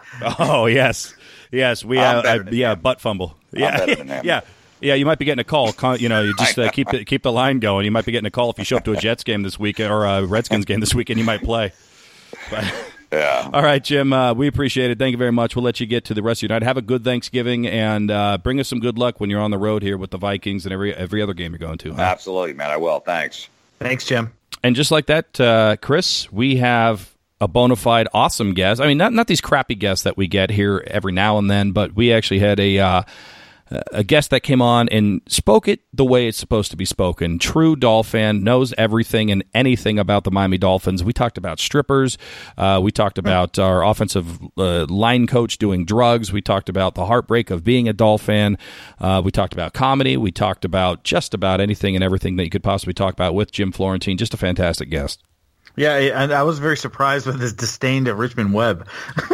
Oh, yes. Yes, we I'm have. better I, than yeah, him. butt fumble. Yeah, better than him. yeah. Yeah, you might be getting a call. Con- You know, you just uh, keep the, keep the line going. You might be getting a call if you show up to a Jets game this weekend or a Redskins game this weekend. You might play. But, Yeah. all right, Jim, uh, we appreciate it. Thank you very much. We'll let you get to the rest of your night. Have a good Thanksgiving, and uh, bring us some good luck when you're on the road here with the Vikings and every every other game you're going to. Huh? Absolutely, man. I will. Thanks. Thanks, Jim. And just like that, uh, Chris, we have a bona fide awesome guest. I mean, not not these crappy guests that we get here every now and then, but we actually had a uh, a guest that came on and spoke it the way it's supposed to be spoken. True Dolphin, knows everything and anything about the Miami Dolphins. We talked about strippers. Uh, we talked about our offensive uh, line coach doing drugs. We talked about the heartbreak of being a Dolphin. Uh, we talked about comedy. We talked about just about anything and everything that you could possibly talk about with Jim Florentine. Just a fantastic guest. Yeah, and I was very surprised with his disdain to Richmond Webb.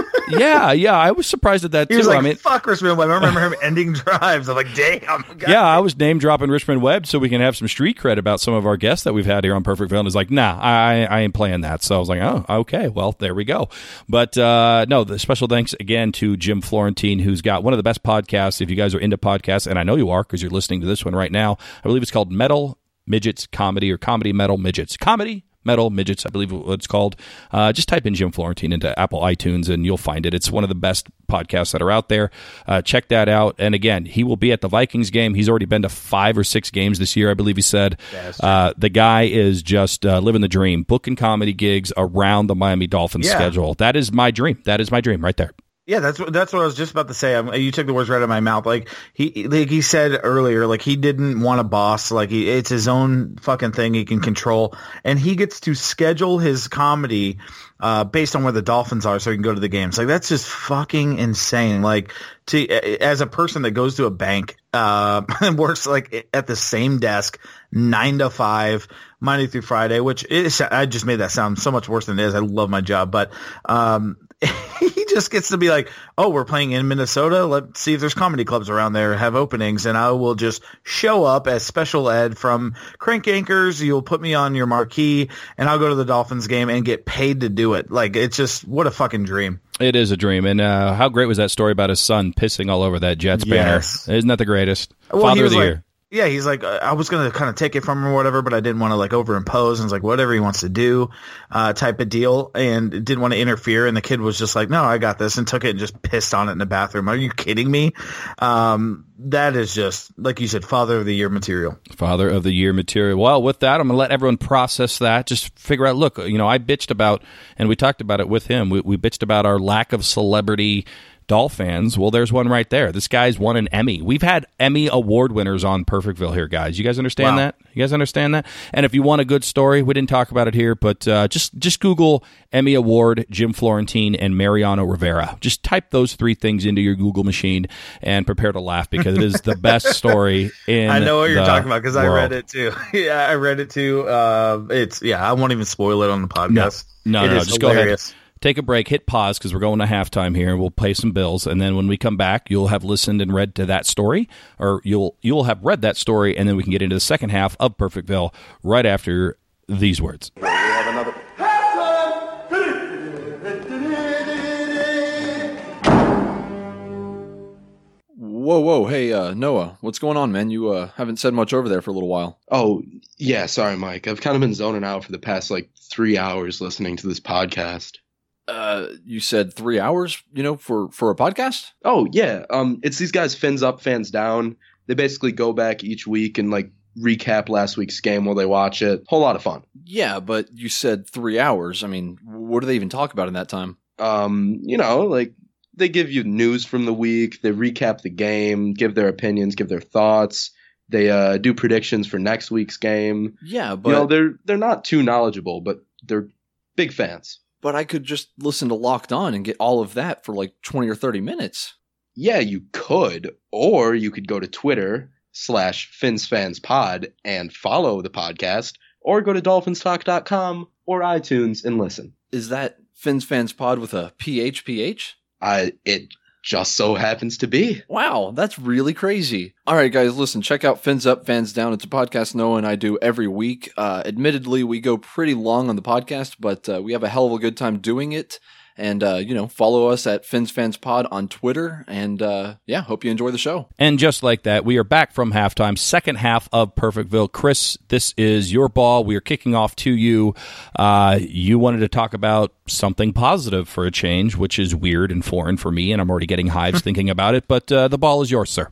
yeah, yeah, I was surprised at that He too. was like, I mean, fuck Richmond Webb. I remember him ending drives. I'm like, damn. God. yeah, I was name dropping Richmond Webb so we can have some street cred about some of our guests that we've had here on Perfectville. And it's like, nah, I, I ain't playing that. So I was like, oh, okay, well, there we go. But uh, no, the special thanks again to Jim Florentine, who's got one of the best podcasts. If you guys are into podcasts, and I know you are because you're listening to this one right now, I believe it's called Metal Midgets Comedy or Comedy Metal Midgets Comedy. Metal Midgets, I believe what it's called. Uh, just type in Jim Florentine into Apple iTunes and you'll find it. It's one of the best podcasts that are out there. Uh, check that out. And again, he will be at the Vikings game. He's already been to five or six games this year, I believe he said. Uh, the guy is just uh, living the dream, booking comedy gigs around the Miami Dolphins Yeah. schedule. That is my dream. That is my dream right there. Yeah, that's what that's what I was just about to say. I'm, you took the words right out of my mouth. Like he, like he said earlier, like he didn't want a boss. Like he, it's his own fucking thing he can control, and he gets to schedule his comedy uh, based on where the Dolphins are, so he can go to the games. Like that's just fucking insane. Like to as a person that goes to a bank uh, and works like at the same desk nine to five. Monday through Friday, which is, I just made that sound so much worse than it is. I love my job, but um, he just gets to be like, oh, we're playing in Minnesota. Let's see if there's comedy clubs around there have openings, and I will just show up as special ed from Crank Anchors. You'll put me on your marquee, and I'll go to the Dolphins game and get paid to do it. Like, it's just, what a fucking dream. It is a dream. And uh, how great was that story about his son pissing all over that Jets Yes. banner? Isn't that the greatest? Well, Father he of was the like, year. Yeah, he's like, uh, I was going to kind of take it from him or whatever, but I didn't want to like overimpose, and it's like whatever he wants to do uh, type of deal, and didn't want to interfere. And the kid was just like, no, I got this, and took it and just pissed on it in the bathroom. Are you kidding me? Um, that is just, like you said, father of the year material. Father of the Year material. Well, with that, I'm going to let everyone process that. Just figure out, look, you know, I bitched about, and we talked about it with him, we, we bitched about our lack of celebrity Dolph fans, well, there's one right there. This guy's won an Emmy. We've had Emmy award winners on Perfectville here, guys. You guys understand Wow. that? You guys understand that? And if you want a good story, we didn't talk about it here, but uh, just just Google Emmy Award, Jim Florentine, and Mariano Rivera. Just type those three things into your Google machine and prepare to laugh because it is the best story in I know what you're the talking about because I world. read it too. yeah, I read it too. Uh, it's yeah, I won't even spoil it on the podcast. No, It no, no, is just hilarious. go ahead. Take a break, hit pause because we're going to halftime here, and we'll pay some bills. And then when we come back, you'll have listened and read to that story, or you'll you'll have read that story, and then we can get into the second half of Perfectville right after these words. We have another. Whoa, whoa, hey, uh, Noah, what's going on, man? You uh, haven't said much over there for a little while. Oh, yeah, sorry, Mike. I've kind of been zoning out for the past, like, three hours listening to this podcast. Uh, you said three hours, you know, for, for a podcast? Oh, yeah. Um, it's these guys, Fins Up, Fans Down. They basically go back each week and, like, recap last week's game while they watch it. Whole lot of fun. Yeah, but you said three hours. I mean, what do they even talk about in that time? Um, you know, like, they give you news from the week. They recap the game, give their opinions, give their thoughts. They uh, do predictions for next week's game. Yeah, but You know, they're they're not too knowledgeable, but they're big fans. but I could just listen to Locked On and get all of that for like twenty or thirty minutes. Yeah, you could, or you could go to Twitter slash FinsFansPod and follow the podcast, or go to dolphins talk dot com or iTunes and listen. Is that Fins Fans Pod with a P H P H? I it just so happens to be. Wow, that's really crazy. All right, guys, listen, check out Fins Up, Fans Down. It's a podcast Noah and I do every week. Uh, admittedly, we go pretty long on the podcast, but uh, we have a hell of a good time doing it. And, uh, you know, follow us at Fins Fans Pod on Twitter. And, uh, yeah, hope you enjoy the show. And just like that, we are back from halftime, second half of Perfectville. Chris, this is your ball. We are kicking off to you. Uh, you wanted to talk about something positive for a change, which is weird and foreign for me, and I'm already getting hives thinking about it. But uh, the ball is yours, sir.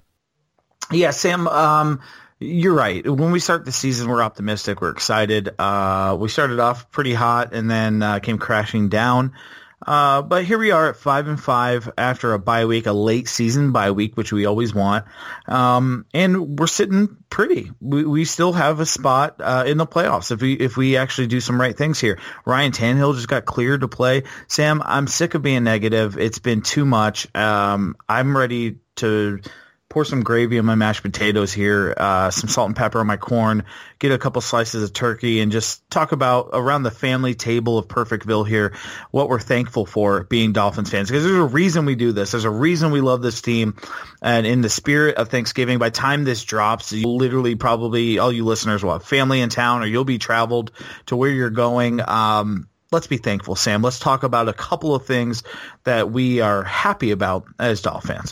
Yeah, Sam, um, you're right. When we start the season, we're optimistic. We're excited. Uh, we started off pretty hot and then uh, came crashing down. Uh, but here we are at five and five after a bye week, a late season bye week, which we always want. Um, and we're sitting pretty. We, we still have a spot uh, in the playoffs if we if we actually do some right things here. Ryan Tannehill just got cleared to play. Sam, I'm sick of being negative. It's been too much. Um, I'm ready to pour some gravy on my mashed potatoes here, uh, some salt and pepper on my corn, get a couple slices of turkey, and just talk about around the family table of Perfectville here what we're thankful for being Dolphins fans. Because there's a reason we do this. There's a reason we love this team. And in the spirit of Thanksgiving, by the time this drops, you literally probably, all you listeners will have family in town or you'll be traveled to where you're going. Um, let's be thankful, Sam. Let's talk about a couple of things that we are happy about as Dolphin fans.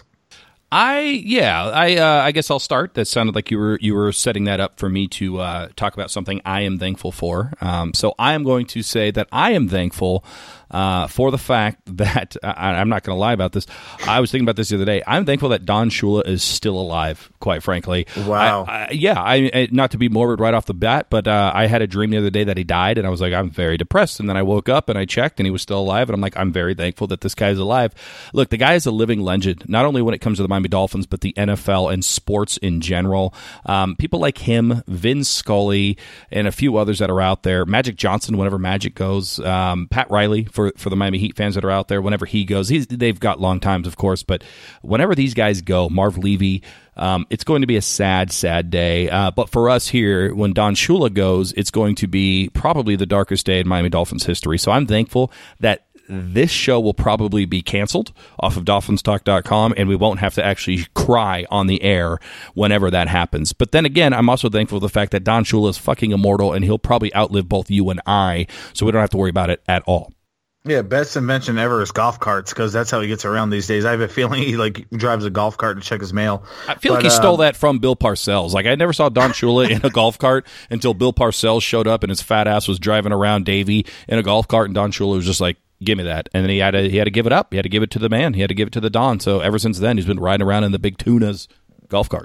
I yeah I uh, I guess I'll start. That sounded like you were you were setting that up for me to uh, talk about something I am thankful for. Um, so I am going to say that I am thankful uh, for the fact that I, I'm not going to lie about this. I was thinking about this the other day. I'm thankful that Don Shula is still alive. Quite frankly, Wow. I, I, yeah, I, I not to be morbid right off the bat, but uh, I had a dream the other day that he died, and I was like, I'm very depressed. And then I woke up and I checked, and he was still alive, and I'm like, I'm very thankful that this guy's alive. Look, the guy is a living legend, not only when it comes to the Miami Dolphins, but the N F L and sports in general. Um, people like him, Vin Scully, and a few others that are out there. Magic Johnson, whenever Magic goes. Um, Pat Riley, for, for the Miami Heat fans that are out there, whenever he goes. He's, they've got long times, of course, but whenever these guys go, Marv Levy, um, it's going to be a sad, sad day. Uh, but for us here, when Don Shula goes, it's going to be probably the darkest day in Miami Dolphins history. So I'm thankful that this show will probably be canceled off of dolphins talk dot com, and we won't have to actually cry on the air whenever that happens. But then again, I'm also thankful for the fact that Don Shula is fucking immortal, and he'll probably outlive both you and I, so we don't have to worry about it at all. Yeah, best invention ever is golf carts, because that's how he gets around these days. I have a feeling he like drives a golf cart to check his mail. I feel But, like he uh, stole that from Bill Parcells. Like, I never saw Don Shula in a golf cart until Bill Parcells showed up and his fat ass was driving around Davie in a golf cart, and Don Shula was just like, give me that. And then he had to he had to give it up. He had to give it to the man. He had to give it to the Don. So ever since then, he's been riding around in the big Tunas golf cart.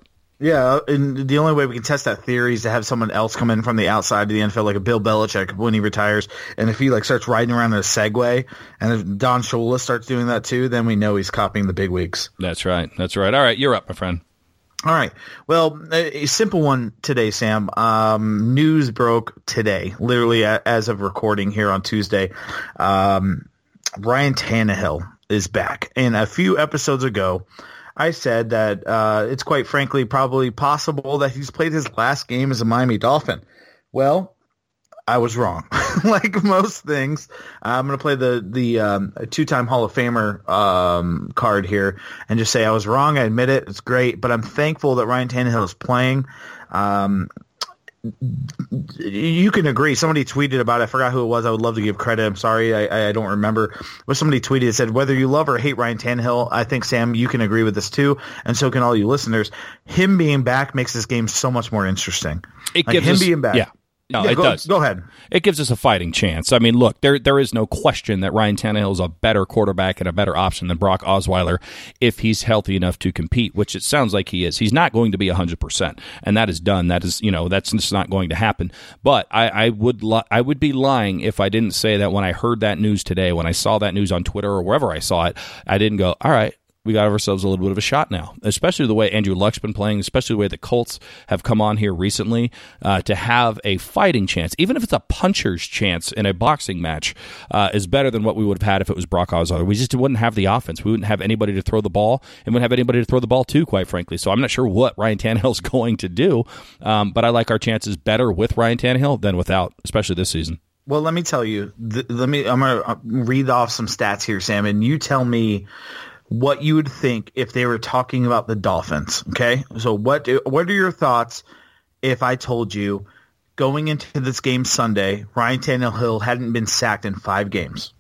Yeah, and the only way we can test that theory is to have someone else come in from the outside of the N F L, like a Bill Belichick when he retires. And if he like starts riding around in a Segway, and if Don Shula starts doing that too, then we know he's copying the big wigs. That's right. That's right. All right, you're up, my friend. All right. Well, a simple one today, Sam. Um, news broke today, literally as of recording here on Tuesday. Um, Ryan Tannehill is back. And a few episodes ago, I said that uh, it's quite frankly probably possible that he's played his last game as a Miami Dolphin. Well, I was wrong. Like most things, I'm going to play the the um, two-time Hall of Famer um, card here and just say I was wrong. I admit it. It's great, but I'm thankful that Ryan Tannehill is playing. Um, you can agree. Somebody tweeted about it. I forgot who it was. I would love to give credit. I'm sorry. I, I don't remember. But somebody tweeted and said, whether you love or hate Ryan Tannehill, I think, Sam, you can agree with this too, and so can all you listeners. Him being back makes this game so much more interesting. It like gives him us, being back. Yeah. No, yeah, it go, does. Go ahead. It gives us a fighting chance. I mean, look, there there is no question that Ryan Tannehill is a better quarterback and a better option than Brock Osweiler if he's healthy enough to compete, which it sounds like he is. He's not going to be one hundred percent, and that is done. That is, you know, that's just not going to happen. But I, I would li- I would be lying if I didn't say that when I heard that news today, when I saw that news on Twitter or wherever I saw it, I didn't go, all right, we got ourselves a little bit of a shot now, especially the way Andrew Luck's been playing, especially the way the Colts have come on here recently, uh, to have a fighting chance, even if it's a puncher's chance in a boxing match, uh, is better than what we would have had if it was Brock Osweiler. We just wouldn't have the offense. We wouldn't have anybody to throw the ball, and wouldn't have anybody to throw the ball to, quite frankly. So I'm not sure what Ryan Tannehill's going to do, um, but I like our chances better with Ryan Tannehill than without, especially this season. Well, let me tell you. Th- let me. I'm gonna read off some stats here, Sam, and you tell me what you would think if they were talking about the Dolphins, okay? So what what are your thoughts if I told you going into this game Sunday, Ryan Tannehill hadn't been sacked in five games?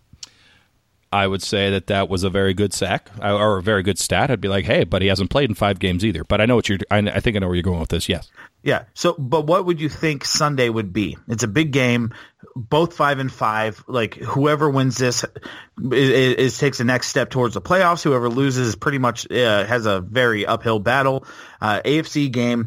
I would say that that was a very good sack or a very good stat. I'd be like, hey, but he hasn't played in five games either. But I know what you're. I, I think I know where you're going with this. Yes. Yeah. So, but what would you think Sunday would be? It's a big game, both five and five. Like whoever wins this is, is takes the next step towards the playoffs. Whoever loses is pretty much uh, has a very uphill battle. Uh, A F C game.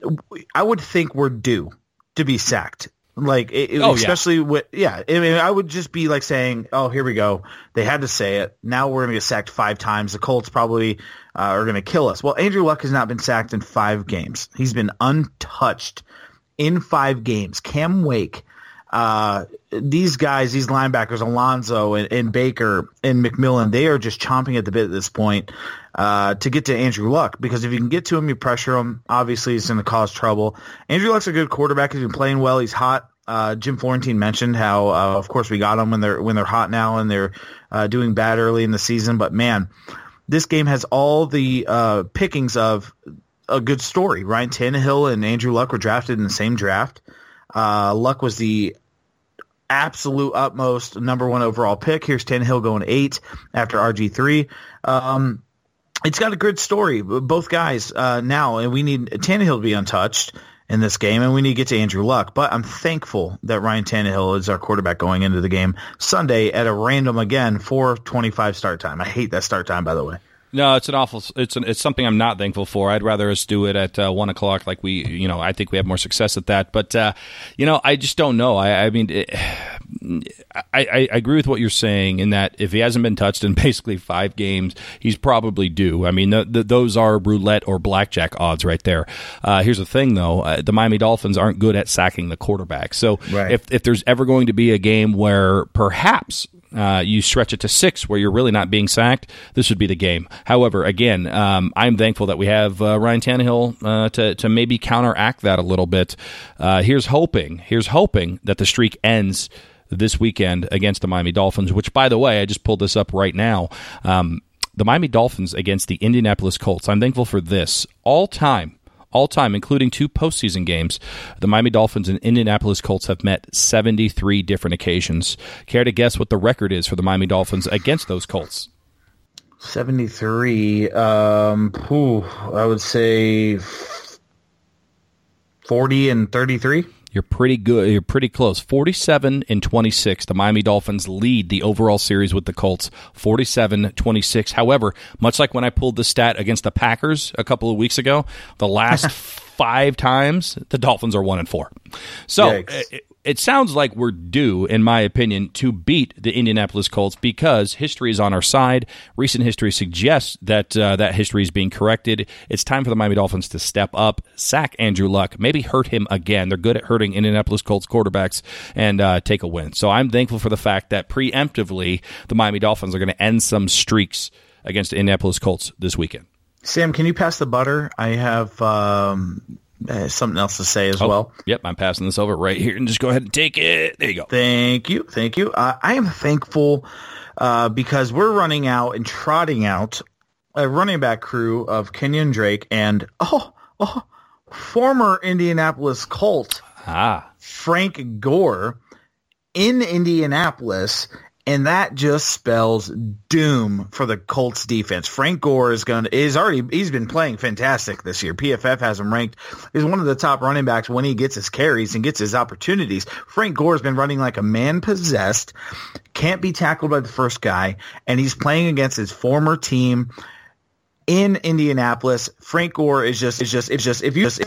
I would think we're due to be sacked. Like, it, oh, especially yeah. with, yeah, I mean, I would just be like saying, oh, here we go. They had to say it. Now we're going to get sacked five times. The Colts probably uh, are going to kill us. Well, Andrew Luck has not been sacked in five games. He's been untouched in five games. Cam Wake, uh, these guys, these linebackers, Alonzo and, and Baker and McMillan, they are just chomping at the bit at this point uh, to get to Andrew Luck, because if you can get to him, you pressure him. Obviously, it's going to cause trouble. Andrew Luck's a good quarterback. He's been playing well. He's hot. Uh, Jim Florentine mentioned how, uh, of course, we got them when they're when they're hot now and they're uh, doing bad early in the season. But man, this game has all the uh, pickings of a good story. Ryan Tannehill and Andrew Luck were drafted in the same draft. Uh, Luck was the absolute utmost number one overall pick. Here's Tannehill going eight after R G three. Um, it's got a good story, both guys uh, now, and we need Tannehill to be untouched in this game, and we need to get to Andrew Luck. But I'm thankful that Ryan Tannehill is our quarterback going into the game Sunday at a random, again, four twenty-five start time. I hate that start time, by the way. No, it's an awful. It's an, it's something I'm not thankful for. I'd rather us do it at uh, one o'clock, like we, you know, I think we have more success at that. But uh, you know, I just don't know. I, I mean, it, I, I agree with what you're saying in that if he hasn't been touched in basically five games, he's probably due. I mean, the, the, those are roulette or blackjack odds right there. Uh, here's the thing, though: uh, the Miami Dolphins aren't good at sacking the quarterback. So right. if if there's ever going to be a game where perhaps Uh, you stretch it to six where you're really not being sacked, this would be the game. However, again, um, I'm thankful that we have uh, Ryan Tannehill uh, to, to maybe counteract that a little bit. Uh, here's hoping, here's hoping that the streak ends this weekend against the Miami Dolphins, which, by the way, I just pulled this up right now. Um, the Miami Dolphins against the Indianapolis Colts. I'm thankful for this. All time. All time, including two postseason games, the Miami Dolphins and Indianapolis Colts have met seventy-three different occasions. Care to guess what the record is for the Miami Dolphins against those Colts? seventy-three. Um, whew, I would say forty and thirty-three. You're pretty good. You're pretty close. forty-seven and twenty-six. The Miami Dolphins lead the overall series with the Colts, forty-seven twenty-six. However, much like when I pulled the stat against the Packers a couple of weeks ago, the last five times the Dolphins are one and four. So it, it sounds like we're due, in my opinion, to beat the Indianapolis Colts because history is on our side. Recent history suggests that uh, that history is being corrected. It's time for the Miami Dolphins to step up, sack Andrew Luck, maybe hurt him again. They're good at hurting Indianapolis Colts quarterbacks and uh, take a win. So I'm thankful for the fact that preemptively the Miami Dolphins are going to end some streaks against the Indianapolis Colts this weekend. Sam, can you pass the butter? I have um, uh, something else to say as oh, well. Yep, I'm passing this over right here, and just go ahead and take it. There you go. Thank you. Thank you. Uh, I am thankful uh, because we're running out and trotting out a running back crew of Kenyon Drake and, oh, oh, former Indianapolis Colt ah. Frank Gore in Indianapolis. And that just spells doom for the Colts defense. Frank Gore is going to, is already, he's been playing fantastic this year. P F F has him ranked as one of the top running backs when he gets his carries and gets his opportunities. Frank Gore has been running like a man possessed, can't be tackled by the first guy, and he's playing against his former team in Indianapolis. Frank Gore is just, is just, it's just, if you just,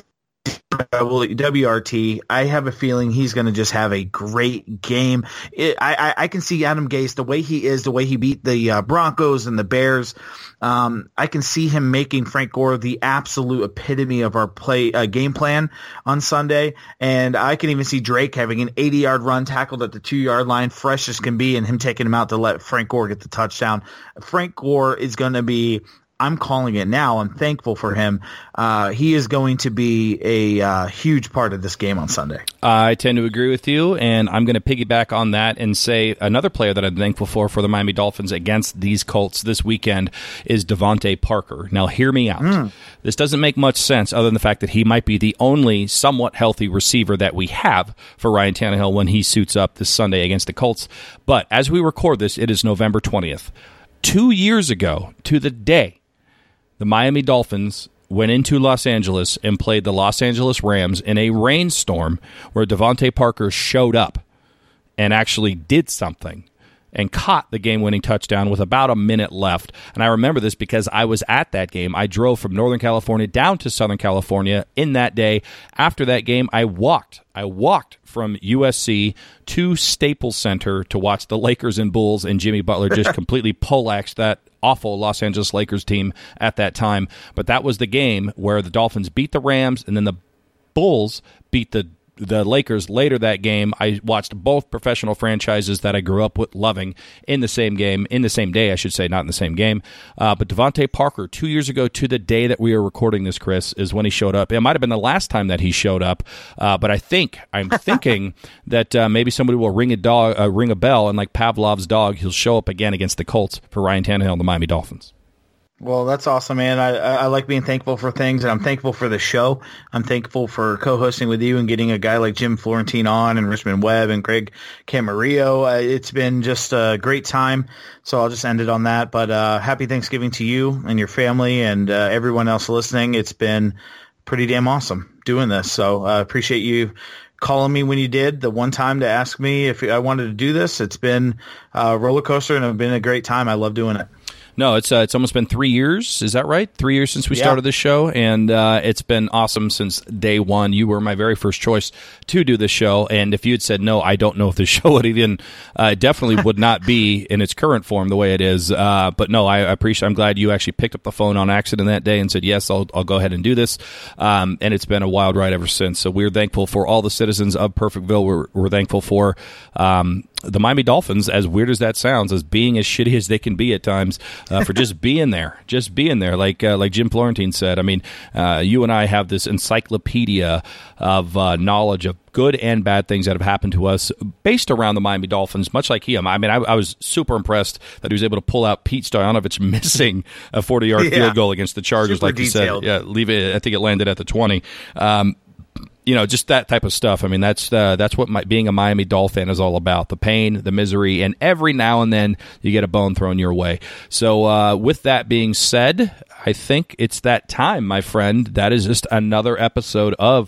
W R T, I have a feeling he's going to just have a great game. It, I, I, I can see Adam Gase, the way he is, the way he beat the uh, Broncos and the Bears. Um, I can see him making Frank Gore the absolute epitome of our play uh, game plan on Sunday. And I can even see Drake having an eighty-yard run tackled at the two-yard line, fresh as can be, and him taking him out to let Frank Gore get the touchdown. Frank Gore is going to be, I'm calling it now. I'm thankful for him. Uh, he is going to be a uh, huge part of this game on Sunday. I tend to agree with you, and I'm going to piggyback on that and say another player that I'm thankful for for the Miami Dolphins against these Colts this weekend is Devontae Parker. Now, hear me out. Mm. This doesn't make much sense other than the fact that he might be the only somewhat healthy receiver that we have for Ryan Tannehill when he suits up this Sunday against the Colts. But as we record this, it is November twentieth. Two years ago, to the day, the Miami Dolphins went into Los Angeles and played the Los Angeles Rams in a rainstorm where Devontae Parker showed up and actually did something and caught the game-winning touchdown with about a minute left. And I remember this because I was at that game. I drove from Northern California down to Southern California in that day. After that game, I walked. I walked from U S C to Staples Center to watch the Lakers and Bulls, and Jimmy Butler just completely poleaxed that awful Los Angeles Lakers team at that time. But that was the game where the Dolphins beat the Rams, and then the Bulls beat the the Lakers later that game. I watched both professional franchises that I grew up with loving in the same game, in the same day, I should say, not in the same game. Uh, but Devontae Parker, two years ago to the day that we are recording this, Chris, is when he showed up. It might have been the last time that he showed up, uh, but I think, I'm thinking that uh, maybe somebody will ring a, dog, uh, ring a bell, and like Pavlov's dog, he'll show up again against the Colts for Ryan Tannehill and the Miami Dolphins. Well, that's awesome, man. I, I like being thankful for things, and I'm thankful for the show. I'm thankful for co-hosting with you and getting a guy like Jim Florentine on, and Richmond Webb and Craig Camarillo. Uh, it's been just a great time, so I'll just end it on that. But uh, happy Thanksgiving to you and your family and uh, everyone else listening. It's been pretty damn awesome doing this, so I uh, appreciate you calling me when you did the one time to ask me if I wanted to do this. It's been a roller coaster, and it's been a great time. I love doing it. No, it's uh, it's almost been three years. Is that right? Three years since we yeah. started this show, and uh, it's been awesome since day one. You were my very first choice to do this show, and if you had said no, I don't know if the show would even uh, definitely would not be in its current form the way it is. Uh, but no, I appreciate. I'm glad you actually picked up the phone on accident that day and said yes, I'll I'll go ahead and do this. Um, and it's been a wild ride ever since. So we're thankful for all the citizens of Perfectville. We're we're thankful for. Um, the Miami Dolphins, as weird as that sounds, as being as shitty as they can be at times, uh, for just being there, just being there, like uh, like Jim Florentine said. I mean, uh, you and I have this encyclopedia of uh, knowledge of good and bad things that have happened to us based around the Miami Dolphins, much like him. I mean, I, I was super impressed that he was able to pull out Pete Stoyanovich missing a forty-yard yeah. field goal against the Chargers, super like you detailed. said. Yeah, leave it. I think it landed at the twenty. Um, You know, just that type of stuff. I mean, that's uh, that's what my, being a Miami Dolphin is all about. The pain, the misery, and every now and then you get a bone thrown your way. So uh, with that being said, I think it's that time, my friend. That is just another episode of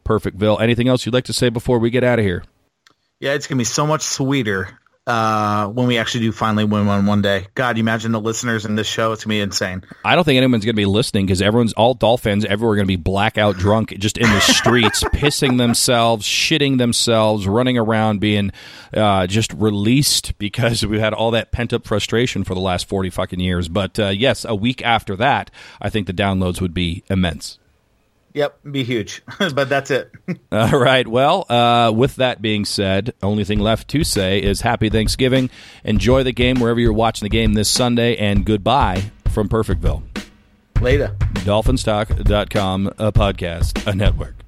Perfectville. Anything else you'd like to say before we get out of here? Yeah, it's going to be so much sweeter uh, when we actually do finally win one one day. God, you imagine the listeners in this show. It's going to be insane. I don't think anyone's going to be listening because everyone's, all Dolphins, everywhere going to be blackout drunk just in the streets, pissing themselves, shitting themselves, running around being uh, just released because we've had all that pent-up frustration for the last forty fucking years. But uh, yes, a week after that, I think the downloads would be immense. Yep, be huge. But that's it. All right. Well, uh, with that being said, only thing left to say is happy Thanksgiving. Enjoy the game wherever you're watching the game this Sunday, and goodbye from Perfectville. Later. Dolphins Talk dot com, a podcast, a network.